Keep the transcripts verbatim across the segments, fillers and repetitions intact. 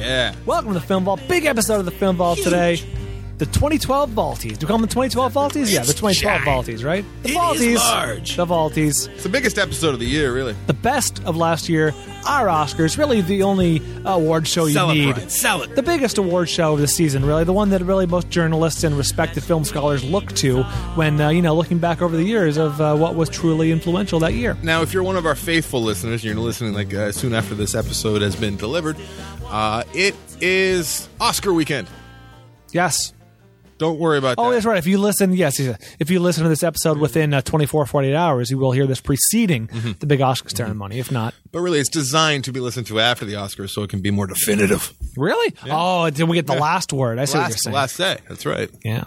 Yeah. Welcome to the Film Vault. Big episode of the Film Vault today. The twenty twelve Vaulties. Do we call them the twenty twelve Vaulties? Yeah, the twenty twelve Vaulties, right? The It Vaulties. is large. The Vaulties. It's the biggest episode of the year, really. The best of last year. Our Oscars. Really the only award show you Celebrate. need. Sell it. The biggest award show of the season, really. The one that really most journalists and respected film scholars look to when, uh, you know, looking back over the years of uh, what was truly influential that year. Now, if you're one of our faithful listeners, you're listening like uh, soon after this episode has been delivered, uh, it is Oscar weekend. Yes. Don't worry about Oh, that. that's right. If you listen, yes, yes, if you listen to this episode within uh, twenty-four, forty-eight hours, you will hear this preceding Mm-hmm. the big Oscar ceremony. If not, But really, it's designed to be listened to after the Oscars so it can be more definitive. really? Oh, did we get the Yeah. last word? I see what you're Last, saying. last day. That's right. Yeah.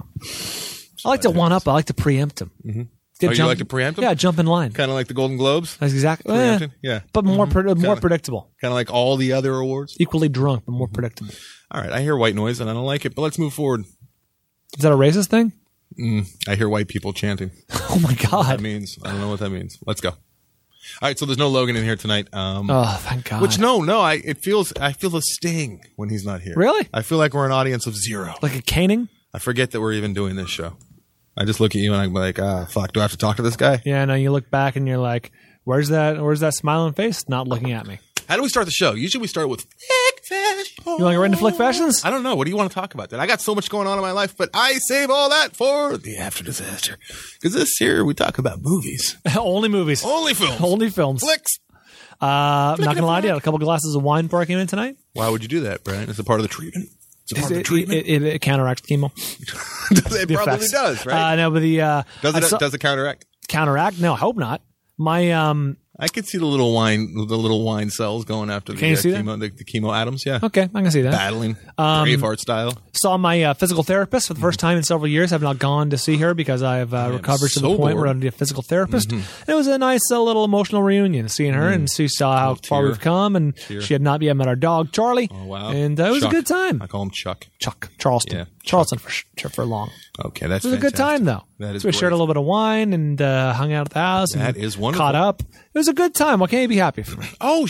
I like to one up. I like to preempt them. Mm-hmm. Oh, you like to preempt 'em? Yeah, jump in line. Kind of like the Golden Globes. That's exactly. Preempting? eh, Yeah. but more pre- more Kinda. predictable. Kind of like all the other awards. Equally drunk, but more Mm-hmm. predictable. All right, I hear white noise and I don't like it, but let's move forward. Is that a racist thing? I hear white people chanting. Oh my That god! means I don't know what that means. Let's go. All right, so there's no Logan in here tonight. Um, Oh, thank God. which no, no, I it feels I feel a sting when he's not here. Really? I feel like we're an audience of zero. Like a caning? I forget that we're even doing this show. I just look at you and I'm like, ah, fuck. Do I have to talk to this guy? Yeah. No, you look back and you're like, "Where's that? Where's that smiling face? Not looking at me." How do we start the show? Usually we start with Flick Fashion. You want to get right into Flick Fashions? I don't know. What do you want to talk about? Then I got so much going on in my life, but I save all that for the after disaster. Because this here we talk about movies, Only movies. only films, Only films. flicks. Uh, I'm not gonna lie to you. I had a couple glasses of wine before I came in tonight. Why would you do that, Brian? Is it part of the treatment? Is it part of the It, treatment? it, it, it counteracts chemo. it The probably effects. does, right? Uh, no, but the uh, does I it? saw- Does it counteract? counteract? No, I hope not. My um. I could see the little wine, the little wine cells going after the, Can you uh, see that? chemo, the, the chemo atoms. Yeah, Okay, I can see that. battling Um, Braveheart style. Saw my uh, physical therapist for the first time in several years. I've not gone to see her because I have uh, am recovered to the so point where bored. I don't need a physical therapist. And it was a nice uh, little emotional reunion, seeing her and she saw how far tear. we've come. And Tear. she had not yet met our dog Charlie. Oh wow! And uh, it was Chuck. a good time. I call him Chuck. Chuck Charleston, Yeah, Charleston for sh- for long. Okay, that's It was a good time though. That is so we shared a great. little bit of wine and uh, hung out at the house. That and is wonderful. Caught up. It was a good time. What can you be happy for? Oh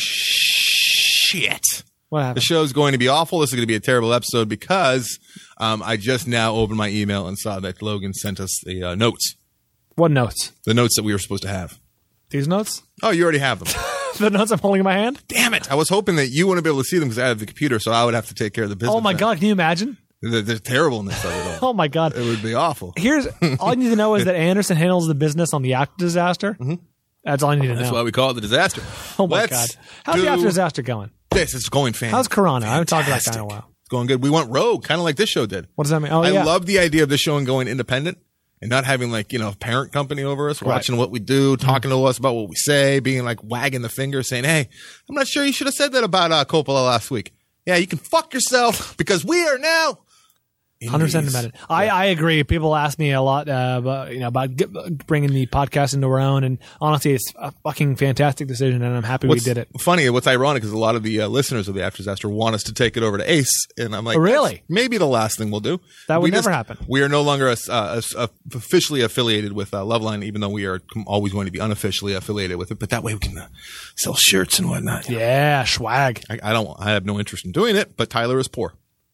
shit! What The happened? show's going to be awful. This is going to be a terrible episode because um, I just now opened my email and saw that Logan sent us the uh, notes, What notes? the notes that we were supposed to have. These notes? Oh, you already have them. The notes I'm holding in my hand? Damn it! I was hoping that you wouldn't be able to see them because I have the computer, so I would have to take care of the business. Oh my now. God! Can you imagine? The, the terribleness of it all. Oh my God! It would be awful. Here's all you need to know is that Anderson handles the business on the after disaster. That's all you need to That's know. why we call it the disaster. Oh my Let's God! How's do the after disaster going? This is going fantastic. How's Corona? I haven't talked about that in a Fantastic. while. It's going good. We went rogue, kind of like this show did. What does that mean? Oh I yeah. love the idea of this show and going independent and not having like, you know, a parent company over us, watching what we do, talking to us about what we say, being like wagging the finger saying, hey, I'm not sure you should have said that about uh, Coppola last week. Yeah, you can fuck yourself because we are now one hundred percent indies. independent. I, I agree. People ask me a lot uh, about you know about get, bringing the podcast into our own, and honestly, it's a fucking fantastic decision, and I'm happy What's we did it. funny, what's ironic is a lot of the uh, listeners of the After Disaster want us to take it over to Ace, and I'm like, Oh, really? that's maybe the last thing we'll do. That would We never just- happen. We are no longer a, uh, a- a- officially affiliated with uh, Loveline, even though we are com- always going to be unofficially affiliated with it. But that way we can uh, sell shirts and whatnot. Yeah, swag. I, I don't. I have no interest in doing it. But Tyler is poor.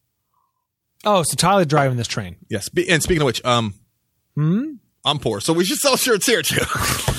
Oh, so Tyler's driving this train. Yes. Be- And speaking of which, um, Hmm? I'm poor, so we should sell shirts here too.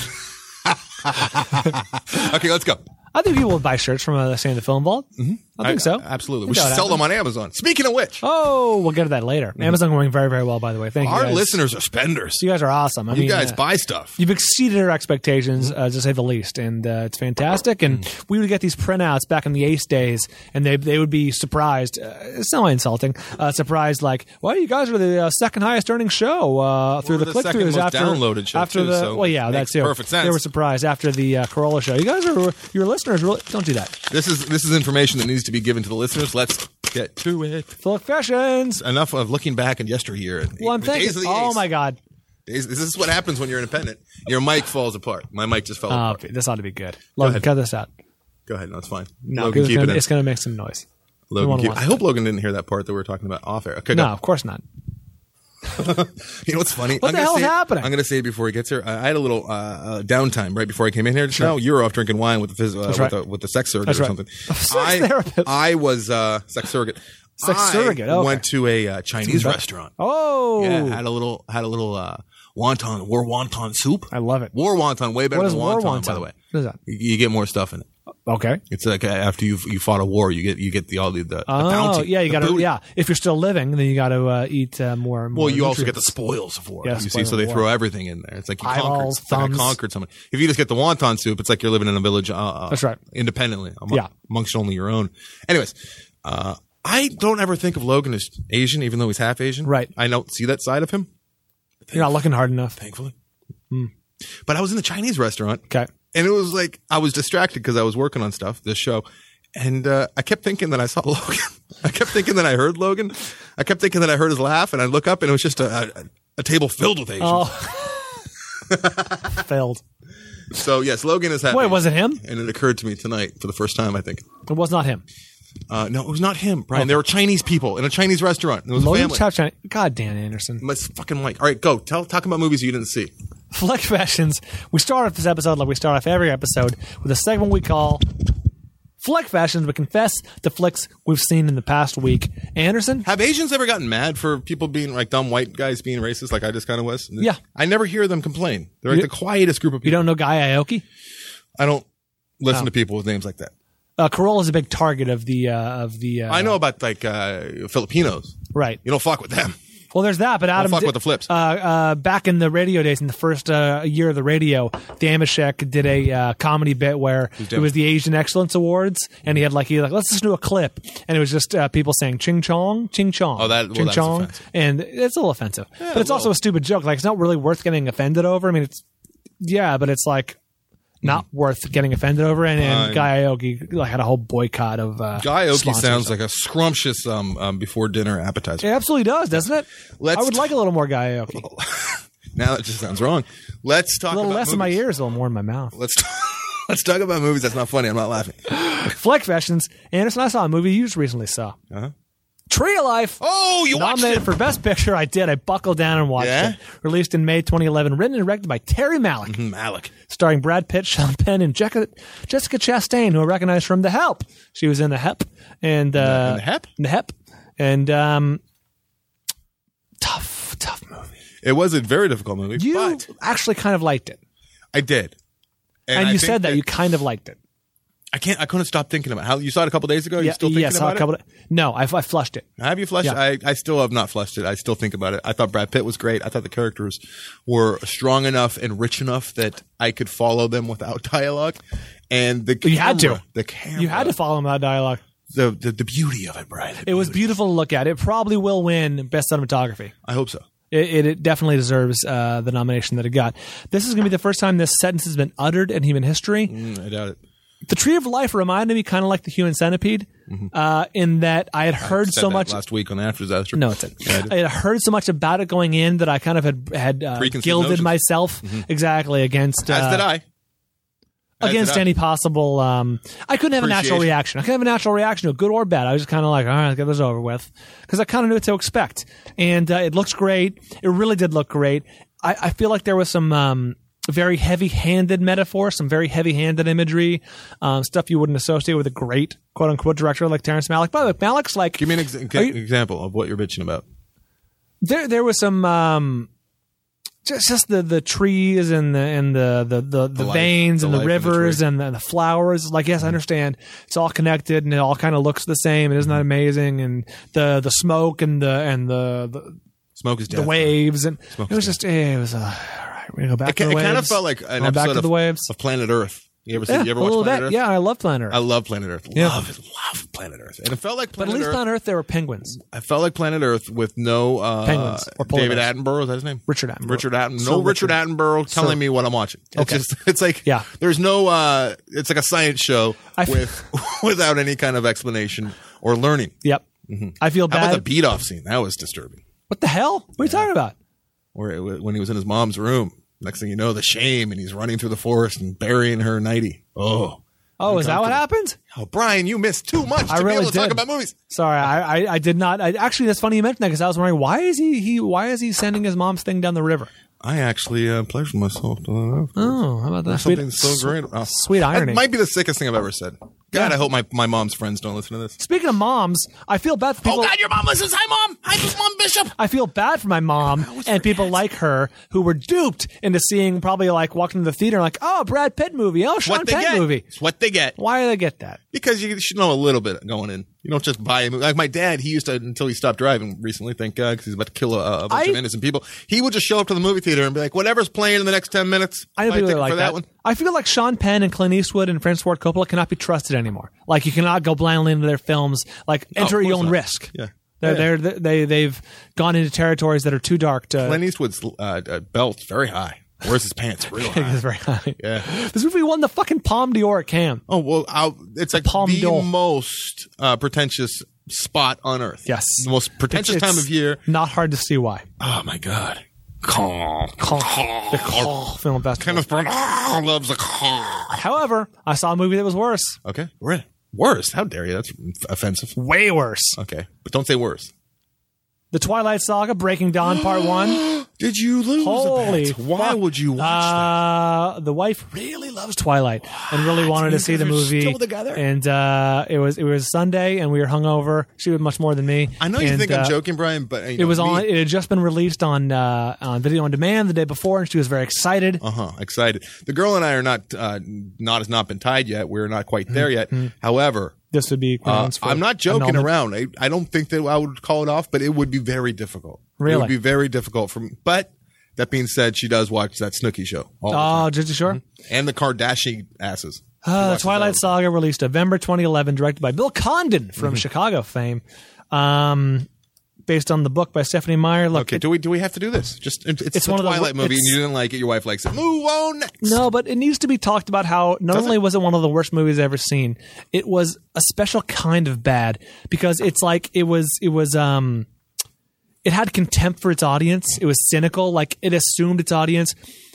Okay, let's go. I think people would buy shirts from uh, saying the Film Vault. Mm-hmm. I think so. Absolutely. I We think should that sell would them on Amazon. Speaking of which, Oh, we'll get to that later. Amazon going very, very well, by the way. Thank you. our guys. listeners are spenders. You guys are awesome. I You mean, guys uh, buy stuff. You've exceeded our expectations, uh, to say the least, and uh, it's fantastic. And Mm. we would get these printouts back in the Ace days, and they they would be surprised. Uh, it's not insulting. Uh, surprised, like, well, you guys are the uh, second highest earning show uh, through We're the the second click-throughs most after downloaded show, after too, the so well, yeah, it that's makes it. perfect sense. They were surprised after the uh, Corolla show. You guys are your listeners. Really, don't do that. This is this is information that needs to be given to the listeners. Let's get to it. Full fashions. Enough of looking back in yesteryear. Well, I'm The days thinking. of the Oh Ace. my God. Days- This is what happens when you're independent. Your mic falls apart. My mic just fell Uh, apart. this ought to be good. Logan, ahead. cut this out. Go ahead. No, it's fine. No, Logan, because it's keep gonna, it in. it's going to make some noise. Logan, won't keep, want I hope Logan didn't hear that part that we were talking about off air. Okay, No, go. of course not. You know what's funny? What I'm the gonna hell's say it- happening? I'm going to say it before he gets here. I, I had a little uh, uh, downtime right before I came in here just now. You were off drinking wine with the phys- uh, with, right. the, with the sex surrogate That's or right. something. Sex I, therapist. I was uh, sex surrogate. Sex I surrogate, okay. went to a uh, Chinese restaurant. Oh. Yeah, had a little had a little uh, wonton, war wonton soup. I love it. War wonton, way better What is than war wonton, wonton? by the way. What is that? You, you get more stuff in it. Okay. It's like uh, after you you fought a war, you get you get the all the, the, Oh, the bounty. yeah, you the got to, booty. yeah. If you're still living, then you got to uh, eat uh, more, more. Well, you also get the nutrients. spoils of war. Yeah, you see, spoils so of they war. throw everything in there. It's like you Eyeballs, conquered, it's like I thumbs. conquered something. If you just get the wonton soup, it's like you're living in a village. Uh, That's right. Independently, among, Yeah. amongst only your own. Anyways, uh, I don't ever think of Logan as Asian, even though he's half Asian. Right. I don't see that side of him, You're not looking hard enough. thankfully. But I was in the Chinese restaurant. Okay. And it was like I was distracted because I was working on stuff, this show. And uh, I kept thinking that I saw Logan. I kept thinking that I heard Logan. I kept thinking that I heard his laugh. And I look up and it was just a, a, a table filled with Asians. Oh. Failed. So, yes, Logan is happy. Wait, was it him? And it occurred to me tonight for the first time, I think. It was not him. Uh, no, it was not him, Brian. There were Chinese people in a Chinese restaurant. It was a Logan family. Chow China. God, Dan Anderson. It's fucking like, all right, go. Tell, talk about movies you didn't see. Fleck Fashions. We start off this episode like we start off every episode with a segment we call Fleck Fashions. We confess the flicks we've seen in the past week. Anderson? Have Asians ever gotten mad for people being like dumb white guys being racist like I just kind of was? Yeah. I never hear them complain. They're like You- the quietest group of You people. don't know Guy Aoki? I don't listen Oh. to people with names like that. Uh, Corolla's a big target of the uh, of the. Uh, I know about like uh, Filipinos. right. You don't fuck with them. Well, there's that, but Adam fuck did- with the flips. Uh, uh, back in the radio days, in the first uh, year of the radio, Damashek did a uh, comedy bit where it doing was the Asian Excellence Awards, and he had like he like let's just do a clip, and it was just uh, people saying "ching chong, ching chong." Oh, that- well, ching that's chong, offensive. and it's a little offensive, but a it's also little. a stupid joke. Like it's not really worth getting offended over. I mean, it's yeah, but it's like. Not worth getting offended over, and, and Fine. Guy Aoki like, had a whole boycott of. Uh, Guy Aoki sponsors. sounds like a scrumptious um, um, before dinner appetizer. It absolutely does, doesn't it? Let's I would t- like a little more Guy Aoki. Now that just sounds wrong. Let's talk A little about less in my movies. ears, a little more in my mouth. Let's t- let's talk about movies. That's not funny. I'm not laughing. Fleck Fashions. Anderson, I saw a movie you just recently saw. Uh-huh. Tree of Life. Oh, you watched Nominated it? for Best Picture. I did. I buckled down and watched Yeah? it. Released in May twenty eleven. Written and directed by Terry Malick. Mm, Malik. Starring Brad Pitt, Sean Penn, and Jessica, Jessica Chastain, who I recognize from The Help. She was in The Help. And, uh, In The Help? In The Help. And, um, tough, tough movie. It was a very difficult movie, You but actually kind of liked it. I did. And, I you think said that, you kind of liked it. I can't. I couldn't stop thinking about it. How you saw it a couple days ago. You Yeah, still thinking yeah, saw about a couple it? of- no, I, I flushed it. Have you flushed Yeah. it? I, I still have not flushed it. I still think about it. I thought Brad Pitt was great. I thought the characters were strong enough and rich enough that I could follow them without dialogue. And the camera, You had to. The camera. You had to follow him that dialogue. The, the, the beauty of it, Brian. It was beautiful to look at. It probably will win Best Cinematography. I hope so. It, it, it definitely deserves uh, the nomination that it got. This is going to be the first time this sentence has been uttered in human history. Mm, I doubt it. The Tree of Life reminded me kind of like the Human Centipede, uh, in that I had heard Said so that much. last week on the After Disaster. No, it's it. Yeah, I did. I had heard so much about it going in that I kind of had had uh, Preconceived gilded notions. myself exactly against As uh, did I. As against did I. any possible. Um, I couldn't have a natural Appreciation. reaction. I couldn't have a natural reaction to it, good or bad. I was just kind of like, all right, let's get this over with, because I kind of knew what to expect. And uh, it looks great. It really did look great. I, I feel like there was some um, very heavy-handed metaphor, some very heavy-handed imagery, um, stuff you wouldn't associate with a great quote-unquote director like Terrence Malick. By the way, Malick's like Give me an ex- Are you- example of what you're bitching about. there. There was some. Um, Just, just the, the trees and the and the the, the, the life- veins the and the life of the rivers tree. and the, the flowers. Like, yes, I understand. It's all connected and it all kind of looks the same. And isn't that amazing? And the the smoke and the and the the, Smoke is death. the waves and Smoke it was is just eh, it was uh, all right. We're gonna go back It, to ca- the it waves. kind of felt like an Going episode back to of, the waves. of Planet Earth. You ever see? Yeah, you ever a watch little Planet bit. Earth? Yeah, I love Planet Earth. I love Planet Earth. Yeah. Love it. Love Planet Earth. And it felt like but Planet at least Earth. on Earth there were penguins. I felt like Planet Earth with no uh, Penguins or polar David bears. Attenborough. Is that his name? Richard Attenborough. Richard Attenborough. Sir No Richard, Richard. Attenborough telling Sir. me what I'm watching. It's Okay. just it's like Yeah. there's no uh it's like a science show I f- with without any kind of explanation or learning. Yep. I feel How bad. about the beat off scene? That was disturbing. what the hell? What are you talking about? Where it, when he was in his mom's room. Next thing you know, the shame and he's running through the forest and burying her nighty. Oh. Oh, is that what happened? Oh, Brian, you missed too much to I be really able to did. talk about movies. Sorry, I, I, I did not. I, actually, that's funny you mentioned that because I was wondering why is he, he why is he sending his mom's thing down the river? I actually uh, pleasured myself. To Oh, how about that? Something Sweet, so great. Oh, sweet irony. That might be the sickest thing I've ever said. God, Yeah. I hope my, my mom's friends don't listen to this. Speaking of moms, I feel bad for people. Oh, God, your mom listens. Hi, Mom. Hi, Mom Bishop. I feel bad for my mom and people like her who were duped into seeing probably like walking to the theater like, oh, Brad Pitt movie, oh, Sean What they Penn get. movie. It's what they get. Why do they get that? Because you should know a little bit going in. You don't just buy a movie. Like my dad, he used to, until he stopped driving recently, thank God, because he's about to kill a, a bunch I- of innocent people. He would just show up to the movie theater and be like, whatever's playing in the next ten minutes, I know buy a people ticket are like for that. that one. I feel like Sean Penn and Clint Eastwood and Francis Ford Coppola cannot be trusted anymore. Like you cannot go blindly into their films. Like enter of your course own not. risk. Yeah. They're, Yeah. they're, they they've gone into territories that are too dark to. Clint Eastwood's uh, uh, belt's very high. Wears his pants real high. It's very high. Yeah. This movie won the fucking Palme d'Or at Cannes. Oh, well, I'll, it's like Palme the d'Or. most uh, pretentious spot on earth. Yes. The most pretentious It's- time of year. Not hard to see why. Oh, my God. Caw. The Cannes Film Festival. Kenneth Branagh loves a caw. However, I saw a movie that was worse. Okay. We're worse. How dare you? That's offensive. Way worse. Okay. But don't say worse. The Twilight Saga, Breaking Dawn Part One. Did you lose Holy a bet? Why fuck. would you watch Uh, the wife really loves Twilight and really wanted to You see the guys are movie. still together? And uh, it was it was Sunday, and we were hungover. She was much more than me. that? I know you And, think I'm uh, joking, Brian, but uh, you It know, was me- on. It had just been released on uh, on video on demand the day before, and she was very excited. Uh-huh. Excited. The girl and I are not, uh, not has not been tied yet. We're not quite there yet. Mm-hmm. However, This would be. uh, grounds for I'm not joking annulment. around. I, I don't think that I would call it off, but it would be very difficult. It Really? would be very difficult for me. But that being said, she does watch that Snooki show all the time. Oh, Jersey Shore. And the Kardashian asses. She Uh, the watches Twilight those. Saga released November twenty eleven, directed by Bill Condon from Mm-hmm. Chicago fame. Um, based on the book by Stephanie Meyer. Look, Okay, it- do we do we have to do this? Just it's, It's a one of the- Twilight movie, and it's- you didn't like it. Your wife likes it. Move on next. no, but it needs to be talked about how not Does only it? was it one of the worst movies I've ever seen, it was a special kind of bad because it's like it was it was um it had contempt for its audience. It was cynical, like it assumed its audience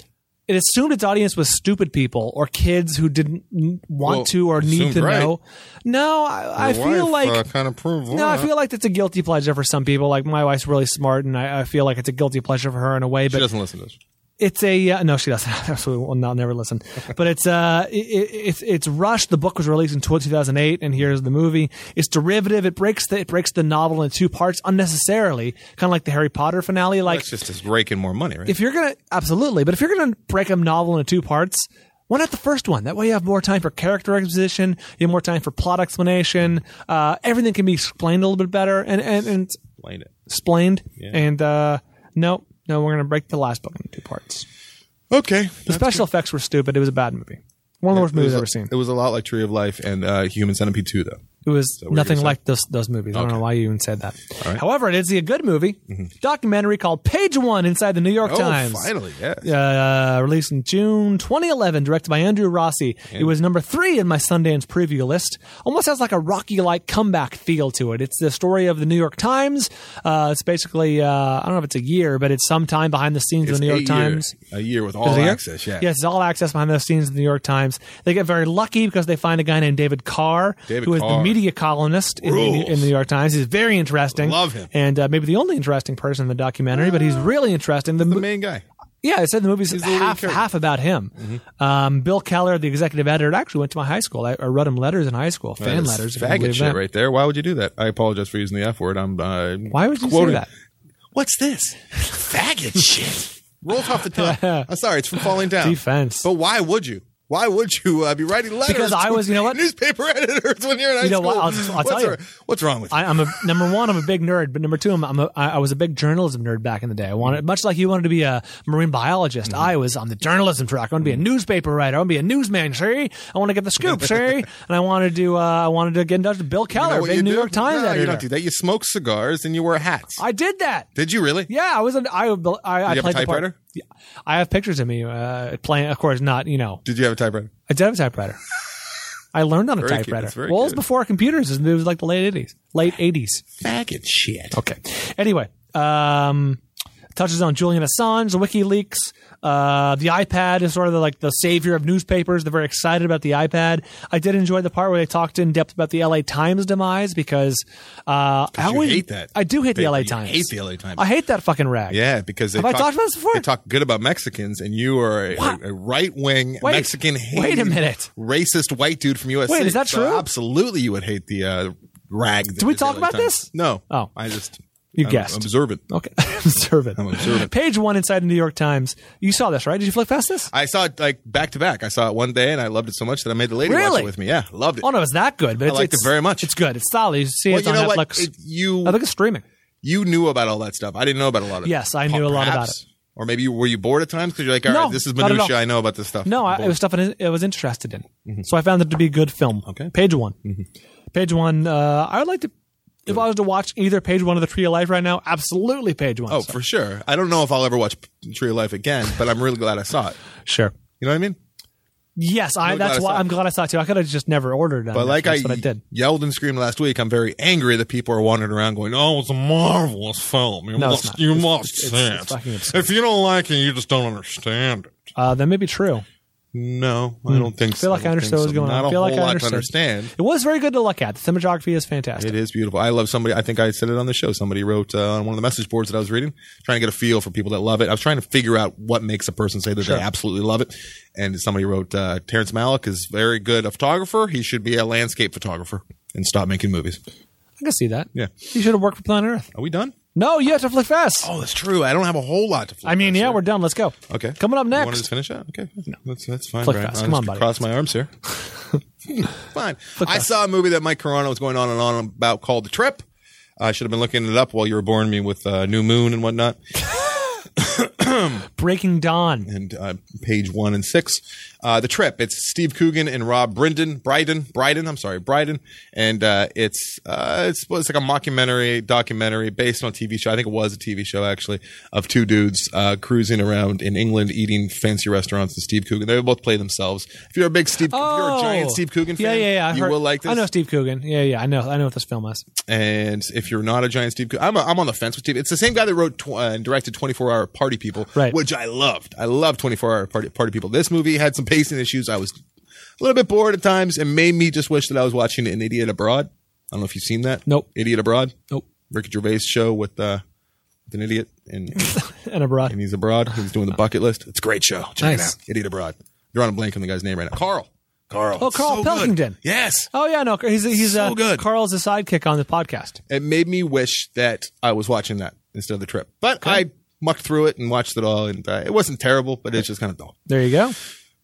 it assumed its audience was stupid people or kids who didn't n- want Well, to or need assumed to right. know. No, I, I Your feel wife, like uh, kind of proved No, I that. feel like that's a guilty pleasure for some people. Like my wife's really smart, and I, I feel like it's a guilty pleasure for her in a way. She But doesn't listen to this. it's a uh, no, she doesn't. Absolutely, will not never listen. But it's uh, it, it, it's it's rushed. The book was released in two thousand eight, and here's the movie. It's derivative. It breaks the it breaks the novel in two parts unnecessarily, kind of like the Harry Potter finale. Like That's just as raking more money, right? if you're gonna absolutely, but if you're gonna break a novel into two parts, why not the first one? That way you have more time for character exposition, you have more time for plot explanation. Uh, everything can be explained a little bit better and and, and Explain it. explained. And uh, no, no, we're gonna break the last book into two parts. Okay. The special effects were stupid. It was a bad movie. One of the worst It movies was I've a- ever seen. It was a lot like Tree of Life and uh, Human Centipede two, though. It was what you nothing were like those those movies. I don't Okay. know why you even said that. right. However, it is a good movie. Documentary called Page One Inside the New York Oh, Times. finally, yes. Uh, released in June twenty eleven, directed by Andrew Rossi. It was number three in my Sundance preview list. Almost has like a Rocky-like comeback feel to it. It's the story of the New York Times. Uh, it's basically, uh, I don't know if it's a year, but it's some time behind the scenes It's of the New York a Times. Year, a year with Is all it a year? access, yeah. Yes, it's all access behind the scenes of the New York Times. They get very lucky because they find a guy named David Carr, David who is the Carr. media columnist in the, Rules. in the New York Times. He's very interesting. Love him. And uh, maybe the only interesting person in the documentary, but he's really interesting. The, The mo- main guy. yeah, I said the movie's the lead half character. half about him. Um, Bill Keller, the executive editor, actually went to my high school. I, I wrote him letters in high school, fan That is letters. if you can Faggot believe shit that. right there. Why would you do that? I apologize for using the F word. I'm uh, Why would you quoting. say that? What's this? Faggot shit. Rolls off the tongue. I'm sorry, it's from falling down. Defense. But why would you? Why would you uh, be writing letters? Because I to was- you know what? Newspaper editors when you're in high You know school. what? I'll- I'll what's, tell you. our- what's wrong with you? I, I'm a number one. I'm a big nerd, but number two, I'm, I'm a, I I was a big journalism nerd back in the day. I wanted, much like you wanted to be a marine biologist. I was on the journalism track. I want to be a newspaper writer. I want to be a newsman. See, I want to get the scoop. See, and I wanted to. Uh, I wanted to get in touch with Bill You Keller, know what big you New do? York Times no, editor. you don't do that. You smoke cigars and you wear hats. I did that. Did you really? Yeah, I was. An, I I, I Did you have a played the part. typewriter? Yeah, I have pictures of me uh, playing. Of course, not you know. Did you have a typewriter? I did have a typewriter. I learned on a Very cute. typewriter. That's very Well, it was good. before computers. It was like the late eighties. Late eighties. Faggot shit. Okay. Anyway, um, touches on Julian Assange, WikiLeaks. Uh, the iPad is sort of the, like the savior of newspapers. They're very excited about the iPad. I did enjoy the part where they talked in depth about the L A Times demise because uh, I you always hate that. I do hate the L A You Times. hate the L A Times. I hate that fucking rag. Yeah, because they have talk, I talked about this before? They talk good about Mexicans, and you are a, a, a right wing Wait, Mexican hating, wait a minute. racist white dude from U S A. Wait, is that So true? absolutely, you would hate the uh, rag. that Did we is talk the L A about Times. this? No. Oh. I just You I'm guessed. observant. Okay, observant. I'm observant. Page one inside the New York Times. You saw this, right? Did you flick past this? I saw it like back to back. I saw it one day, and I loved it so much that I made the lady watch Really? it with me. Yeah, loved it. Oh no, it's that good. But I it's, liked it's, it very much. It's good. It's solid. You see well, it you on know Netflix. what? It, you I think it's streaming. you knew about all that stuff. I didn't know about a lot of it. Yes, I knew a lot about Perhaps. Or maybe you, were you bored at times because you're like, all No, right, this is not at minutia. all. I know about this stuff. No, I'm I, it bored. was stuff I, I was interested in. So I found it to be a good film. Okay. Page one. Page one. Uh, I would like to, if I was to watch either Page one or The Tree of Life right now, absolutely Page one. Oh, So- for sure. I don't know if I'll ever watch Tree of Life again, but I'm really glad I saw it. sure. You know what I mean? Yes, I, Really that's glad I why saw it. I'm glad I saw it too. I could have just never ordered it. on But like I, Netflix, but I did. yelled and screamed last week, I'm very angry that people are wandering around going, "Oh, it's a marvelous film. You No, must, it's not. you It's- must it's- see it's it. fucking absurd. If you don't like it, you just don't understand it." Uh, that may be true. No, I don't think I feel so. like I don't understood think what was so. going on. Not I feel a like whole I lot to understood. understand. It was very good to look at. The cinematography is fantastic. It is beautiful. I love somebody. I think I said it on the show. Somebody wrote uh, on one of the message boards that I was reading, trying to get a feel for people that love it. I was trying to figure out what makes a person say that Sure. they absolutely love it. And somebody wrote, uh, Terrence Malick is very good a photographer. He should be a landscape photographer and stop making movies. I can see that. Yeah. You should have worked for Planet Earth. Are we done? No, you have to flick fast. Oh, that's true. I don't have a whole lot to flip. I mean, past yeah, here. we're done. Let's go. Okay. Coming up You want to next. just finish that? Okay. No. That's, that's fine, Flick Brian. fast. I'll Come just on, buddy. cross my arms here. Fine. I fast. saw a movie that Mike Carano was going on and on about called The Trip. I should have been looking it up while you were boring me with uh, New Moon and whatnot. Breaking Dawn. And uh, page one and six. Uh, the Trip. It's Steve Coogan and Rob Bryden. Bryden. Bryden. I'm sorry, Bryden. And uh, it's uh, it's it's like a mockumentary documentary based on a T V show. I think it was a T V show actually of two dudes uh, cruising around in England eating fancy restaurants. And Steve Coogan. They both play themselves. If you're a big Steve, Oh. if you're a giant Steve Coogan fan, Yeah, yeah, yeah. I you heard- will like this. I know Steve Coogan. Yeah, yeah. I know. I know what this film is. And if you're not a giant Steve Coogan, I'm, a, I'm on the fence with Steve. It's the same guy that wrote tw- uh, and directed twenty-four hour Party People, Right. which I loved. I love twenty-four hour Party, Party People. This movie had some pacing issues. I was a little bit bored at times and made me just wish that I was watching An Idiot Abroad. I don't know if you've seen that. Nope. Idiot Abroad. Nope. Ricky Gervais show with, uh, with an idiot and, And abroad. and he's abroad. He's doing the bucket list. It's a great show. Check Nice. it out. Idiot Abroad. You're on a blank on the guy's name right now. Carl. Carl. Oh, Carl So good. Pilkington. Yes. Oh yeah, no, he's he's So uh, good. Carl's a sidekick on the podcast. It made me wish that I was watching that instead of The Trip. But I mucked through it and watched it all, and uh, it wasn't terrible, but it's just kind of dull. There you go.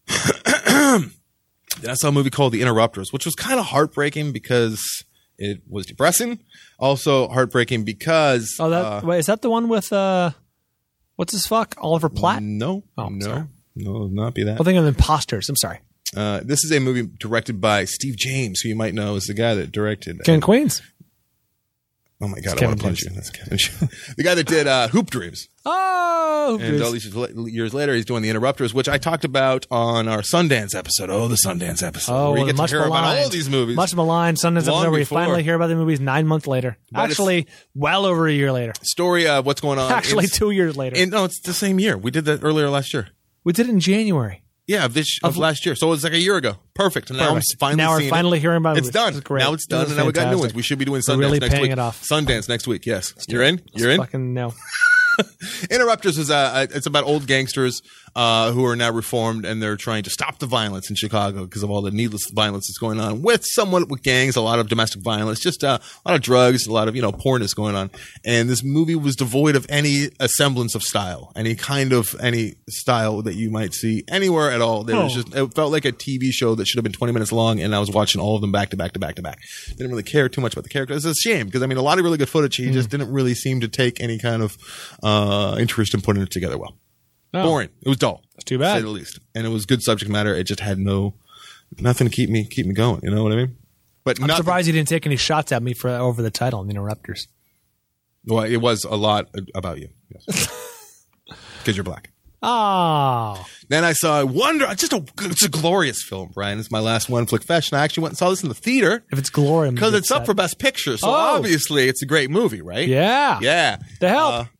Then I saw a movie called The Interrupters, which was kind of heartbreaking because it was depressing. Also heartbreaking because Oh, that uh, wait, is that the one with uh, what's his fuck Oliver Platt? no, Oh, no, sorry. no, it would not be that. I think of Imposters. I'm sorry. Uh, this is a movie directed by Steve James, who you might know is the guy that directed. Ken Queens. oh my god, I Kevin want to punch James. you. That's Kevin. The guy that did uh, Hoop Dreams. Oh, And all these years later, he's doing The Interrupters, which I talked about on our Sundance episode. Oh, the Sundance episode. oh, where you well, get to much hear about maligned. all these movies. Much maligned Sundance Long episode where you before. finally hear about the movies nine months later. But it's- Actually, well over a year later. Story of what's going on. Actually, It's- two years later. and, no, it's the same year. We did that earlier last year. we did it in January. Yeah, of this of, Of- last year. So it's like a year ago. Perfect. And now I'm Perfect. finally Now we're seeing finally it. hearing about it. It's done. This is great. Now it's This done, is and now we got new fantastic. ones. We should be doing We're Sundance really next paying week. it off. Sundance next week. Yes, you're in. You're in. Fucking no. Interrupters is uh, it's about old gangsters uh, who are now reformed, and they're trying to stop the violence in Chicago because of all the needless violence that's going on with somewhat with gangs, a lot of domestic violence, just uh, a lot of drugs, a lot of you know pornness going on. And this movie was devoid of any semblance of style, any kind of any style that you might see anywhere at all. There was Oh. just it felt like a T V show that should have been twenty minutes long, and I was watching all of them back to back to back to back. Didn't really care too much about the characters. It's a shame because I mean a lot of really good footage. He just didn't really seem to take any kind of uh, interest in putting it together well. Oh. Boring. It was dull. That's too To bad. say the least. And it was good subject matter. It just had no nothing to keep me keep me going. You know what I mean? But I'm nothing- surprised you didn't take any shots at me for over the title, The Interrupters. Well, it was a lot about you. Because you're black. Oh. Then I saw Wonder. Just a it's a glorious film, Brian. It's my last one, Flick Fashion. I actually went and saw this in the theater If it's glory, I'm because gonna it's get up for upset. Best Picture. So Oh. obviously it's a great movie, right? Yeah. Yeah. The Help. Uh,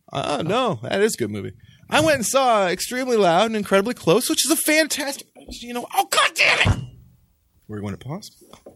Uh, no, that is a good movie. I went and saw Extremely Loud and Incredibly Close, which is a fantastic. You know, oh god damn it! We're going to pause.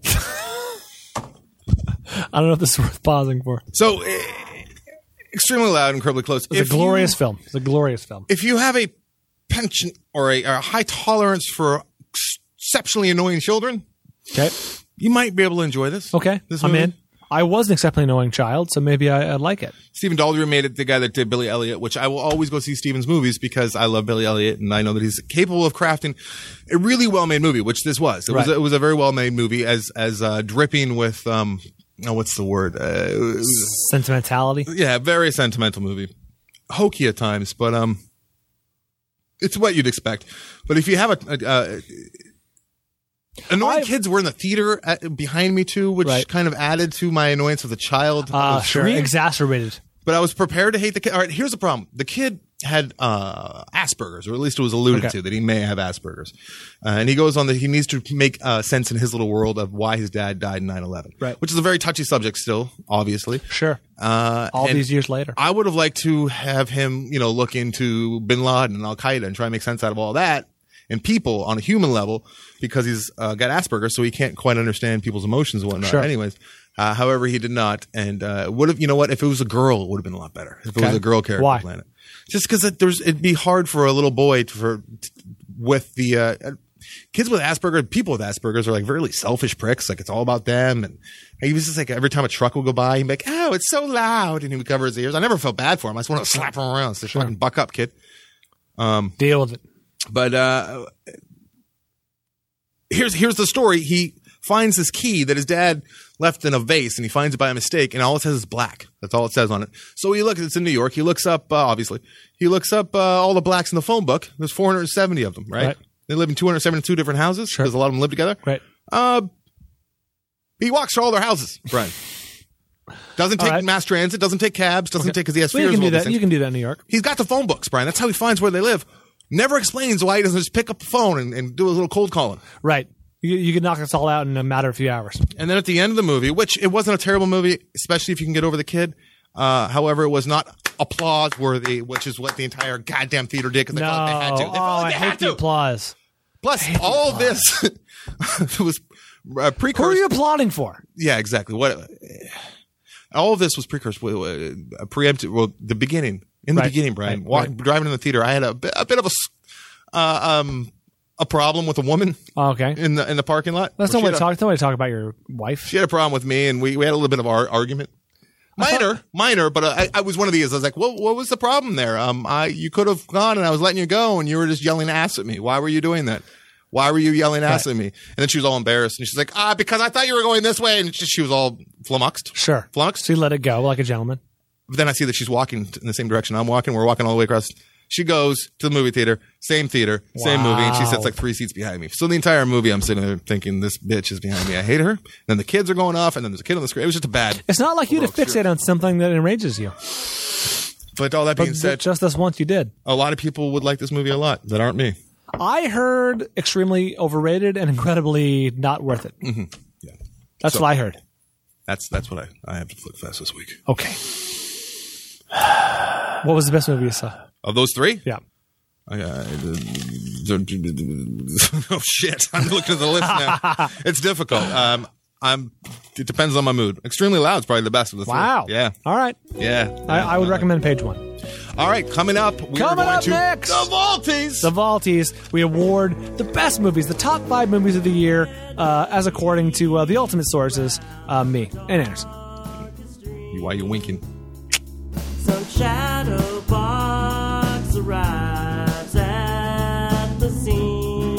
I don't know if this is worth pausing for. So, uh, Extremely Loud and Incredibly Close. It's if a glorious you, film. It's a glorious film. If you have a penchant or a, or a high tolerance for exceptionally annoying children, Okay. you might be able to enjoy this. Okay. This I'm movie. in. I was an exceptionally annoying child, so maybe I, I'd like it. Stephen Daldry made it, the guy that did Billy Elliot, which I will always go see Stephen's movies because I love Billy Elliot and I know that he's capable of crafting a really well-made movie, which this was. It Right. was it was a very well-made movie, as as uh, dripping with um, oh, what's the word? Uh, Sentimentality. yeah, very sentimental movie, hokey at times, but um, it's what you'd expect. But if you have a, a, a annoying I- kids were in the theater at, behind me too, which Right. kind of added to my annoyance as a child. Ah, of sure. scream. Exacerbated. But I was prepared to hate the kid. All right, here's the problem. The kid had uh, Asperger's, or at least it was alluded Okay. to that he may have Asperger's. Uh, and he goes on that he needs to make uh, sense in his little world of why his dad died in nine eleven. Right. Which is a very touchy subject still, obviously. Sure. Uh, All and these years later. I would have liked to have him, you know, look into Bin Laden and Al Qaeda and try and make sense out of all that and people on a human level because he's uh, got Asperger's, so he can't quite understand people's emotions and whatnot. Sure. Anyways, uh, however, he did not. And uh, would have, you know what? If it was a girl, it would have been a lot better. If it Okay. was a girl character, Why? Planet, just because it, there's, it'd be hard for a little boy to, for with the uh, kids with Asperger's. People with Asperger's are like really selfish pricks. Like it's all about them. And he was just like every time a truck would go by, he'd be like, "Oh, it's so loud," and he would cover his ears. I never felt bad for him. I just want to slap him around. Say, "Fucking buck up, kid." Deal with it. But uh, here's here's the story. He finds this key that his dad left in a vase, and he finds it by mistake, and all it says is black. That's all it says on it. So he looks. It's in New York. He looks up. Uh, obviously, he looks up uh, all the blacks in the phone book. There's four hundred seventy of them. Right? Right. They live in two hundred seventy-two different houses Sure. because a lot of them live together. Right. Uh, he walks through all their houses, Brian. Doesn't take All right. mass transit. Doesn't take cabs. Doesn't take because he has Well, you fears can of all do these that. things. You can do that in New York. He's got the phone books, Brian. That's how he finds where they live. Never explains why he doesn't just pick up the phone and, and do a little cold calling. Right. You, you can knock this all out in a matter of a few hours. And then at the end of the movie, which it wasn't a terrible movie, especially if you can get over the kid. Uh, however, it was not applause worthy, which is what the entire goddamn theater did because they No. felt like they had to. They Oh, felt like I they hate had the to. applause. Plus, all of this was uh, Who precursor. are you applauding for? Yeah, exactly. What? All of this was precursor, uh, preemptive. Well, the beginning, in the Right. beginning, Brian, Right. walk, Right. driving in the theater, I had a, bit- a bit of a, s- uh, um, a problem with a woman Oh, okay. in the in the parking lot. That's Where no way she to had a- talk. That's no way to talk about your wife. She had a problem with me, and we, we had a little bit of our argument. Minor, minor, but uh, I, I was one of these. I was like, "What? What was the problem there? Um, I you could have gone, and I was letting you go, and you were just yelling ass at me. Why were you doing that? Why were you yelling ass Right. at me?" And then she was all embarrassed, and she's like, "Ah, because I thought you were going this way," and she, she was all flummoxed. Sure. Flummoxed. So you let it go like a gentleman. But then I see that she's walking in the same direction I'm walking. We're walking all the way across. She goes to the movie theater, same theater, same Wow. movie, and she sits like three seats behind me. So the entire movie, I'm sitting there thinking, this bitch is behind me. I hate her. Then the kids are going off, and then there's a kid on the screen. It was just a bad. It's not like you to Well, fixate on something that enrages you. But all that being But said, just this once you did. a lot of people would like this movie a lot that aren't me. I heard extremely overrated and incredibly not worth it. Mm-hmm. Yeah. That's So- what I heard. That's that's what I, I have to flick fast this week. Okay. What was the best movie you saw? Of those three? Yeah. I, uh, oh shit! I'm looking at the list now. It's difficult. Um, I'm. It depends on my mood. Extremely Loud is probably the best of the three. Wow. Yeah. All right. Yeah. I, I would recommend page one. All right. Coming up. We are Coming going up to next. the Vaulties. The Vaulties. We award the best movies, the top five movies of the year, uh, as according to uh, the ultimate sources, uh, me and Anderson. Why are you winking? Some shadow box arrives at the scene.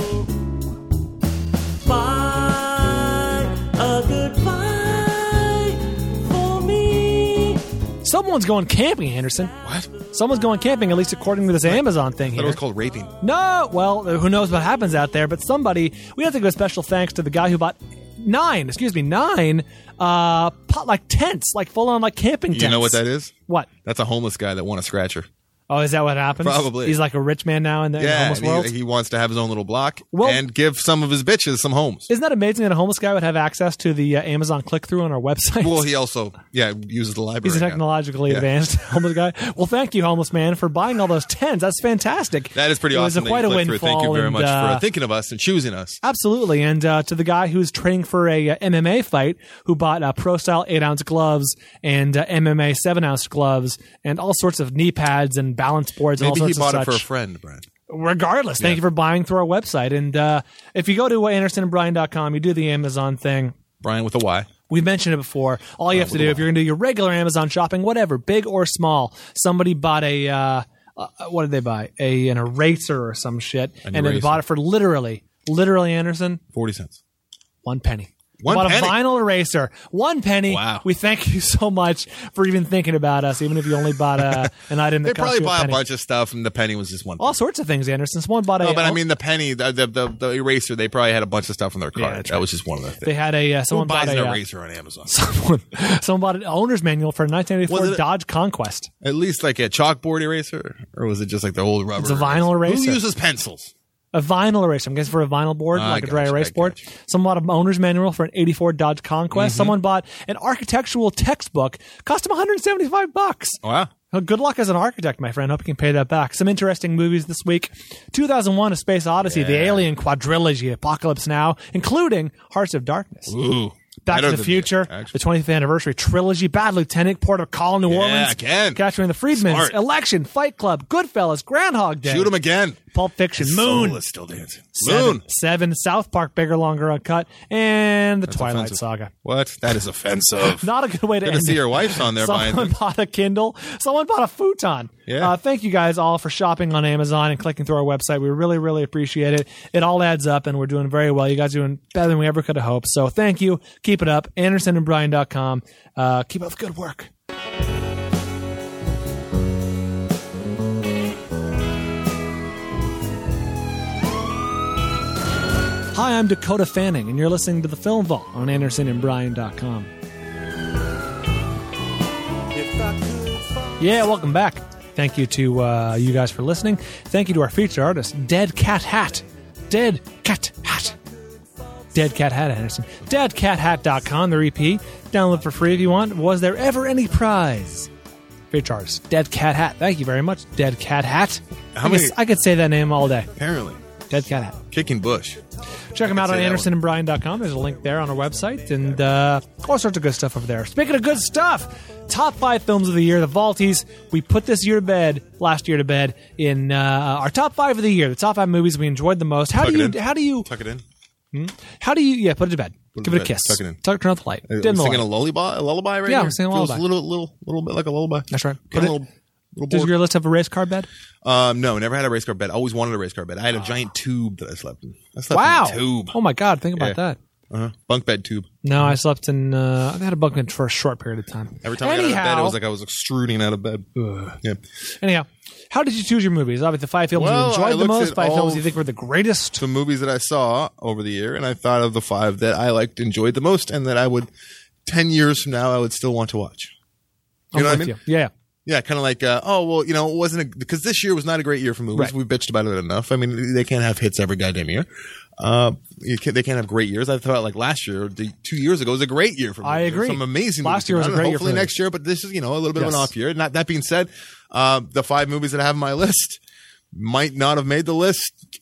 Find a good fight for me. Someone's going camping, Anderson. What? Someone's going camping, at least according to this Amazon thing I thought here. it was called raping. No, well, who knows what happens out there, but somebody, we have to give a special thanks to the guy who bought nine, excuse me, nine, uh, pot, like tents, like full on like camping tents. You know what that is? What? That's a homeless guy that won a scratcher. Oh, is that what happens? Probably. He's like a rich man now in the, in the Yeah, homeless and world. he, he wants to have his own little block Well- and give some of his bitches some homes. Isn't that amazing that a homeless guy would have access to the uh, Amazon click-through on our website? Well, he also, yeah, uses the library. He's a now. technologically Yeah. advanced homeless guy. Well, thank you, homeless man, for buying all those tens. That's fantastic. That is pretty it awesome. It was a, quite that a you clicked through. windfall. Thank you very and, much uh, for thinking of us and choosing us. Absolutely. And uh, to the guy who's training for a uh, M M A fight, who bought uh, pro-style eight-ounce gloves and uh, M M A seven-ounce gloves and all sorts of knee pads and balance boards and Maybe all he sorts bought of it such. for a friend, Brian. Regardless, thank Yeah. you for buying through our website. And uh, if you go to anderson and brian dot com, you do the Amazon thing. Brian with a Y. We mentioned it before. All you have to do, if you're going to do your regular Amazon shopping, whatever, big or small, somebody bought a, uh, uh, what did they buy? A An eraser or some shit. An and they eraser. bought it for literally, literally, Anderson, forty cents. one penny. One bought penny? a vinyl eraser. One penny. Wow. We thank you so much for even thinking about us, even if you only bought a, an item that They cost probably you a buy a penny. bunch of stuff, and the penny was just one. All sorts of things, Anderson. Someone bought a. No, but I mean the penny, the the, the the eraser. They probably had a bunch of stuff on their cart. that's that right. was just one of the things. they had a. Uh, Who someone buys bought an a. Uh, eraser on Amazon? someone, someone bought an owner's manual for a nineteen eighty-four Was it- Dodge Conquest. At least like a chalkboard eraser, or was it just like the old rubber? It's a vinyl eraser. Who uses pencils? A vinyl eraser. I'm guessing for a vinyl board, Ah, like I a dry gotcha, erase I board. gotcha. Someone bought an owner's manual for an eighty-four Dodge Conquest. Mm-hmm. Someone bought an architectural textbook. Cost him one hundred seventy-five bucks. Wow. Well, good luck as an architect, my friend. Hope you can pay that back. Some interesting movies this week. two thousand one, A Space Odyssey, the Alien Quadrilogy, Apocalypse Now, including Hearts of Darkness. Ooh. Back Better to the than Future, this, actually. the twentieth anniversary trilogy, Bad Lieutenant, Port of Call, New Yeah, Orleans, again. Capturing the Freedmans, Smart. Election, Fight Club, Goodfellas, Groundhog Day, Shoot him again. Pulp Fiction, His Moon, soul is still dancing. Seven, Moon. Seven, South Park, Bigger, Longer, Uncut, and the Twilight offensive. Saga. What? That is offensive. Not a good way to Good end to see it. your wife's on there buying Someone them. bought a Kindle. Someone bought a futon. Yeah. Uh, thank you guys all for shopping on Amazon and clicking through our website. We really, really appreciate it. It all adds up, and we're doing very well. You guys are doing better than we ever could have hoped. So thank you. Keep it up. Anderson and Brian dot com. Uh, keep up the good work. Hi, I'm Dakota Fanning, and you're listening to The Film Vault on Anderson and Brian dot com. If I could find Yeah, welcome back. Thank you to uh, you guys for listening. Thank you to our featured artist, Dead Cat Hat. Dead Cat Hat. Dead Cat Hat, Anderson. dead cat hat dot com, the E P. Download for free if you want. Was there ever any prize? Featured artist, Dead Cat Hat. Thank you very much, Dead Cat Hat. How I, many- guess, I could say that name all day. Apparently. Dead Cat Hat. Kicking bush. Check them out say on that anderson and brian dot com. There's a link there on our website, and uh, all sorts of good stuff over there. Speaking of good stuff, top five films of the year, the Vaulties. We put this year to bed, last year to bed, in uh, our top five of the year, the top five movies we enjoyed the most. How Tuck do it you? in. How do you? Tuck it in. How do you? Yeah, put it to bed. Put it Give to it a bed. kiss. Tuck it in. Tuck, turn off the light. Are Dim we the singing light. a lullaby, a lullaby right Yeah, here? I'm singing a Feels lullaby. a little, little, little bit like a lullaby. That's right. Get Put a it- little, little Does bored. your list have a race car bed? Um, no, never had a race car bed. Always wanted a race car bed. I had a giant tube that I slept in. I slept Wow. in a tube. Oh my God! Think about Yeah. that. Uh-huh. Bunk bed tube. No, I slept in. Uh, I had a bunk bed for a short period of time. Every time I Anyhow, got out of bed, it was like I was extruding out of bed. Yeah. anyhow, how did you choose your movies? Obviously, the five films Well, you I enjoyed the looked most, at five all films you of- think were the greatest. Some movies that I saw over the year, and I thought of the five that I liked, enjoyed the most, and that I would, ten years from now, I would still want to watch. You I'm know what I with mean? you. Yeah. Yeah, kind of like, uh, oh, well, you know, it wasn't a, because this year was not a great year for movies. Right. We bitched about it enough. I mean, they can't have hits every goddamn year. Uh, you can't, they can't have great years. I thought like last year, the two years ago was a great year for movies. I There were agree. Some amazing Last movies year was came a out, great and year for hopefully movies. next year, but this is, you know, a little bit Yes. of an off year. Not, that being said, uh, the five movies that I have on my list might not have made the list.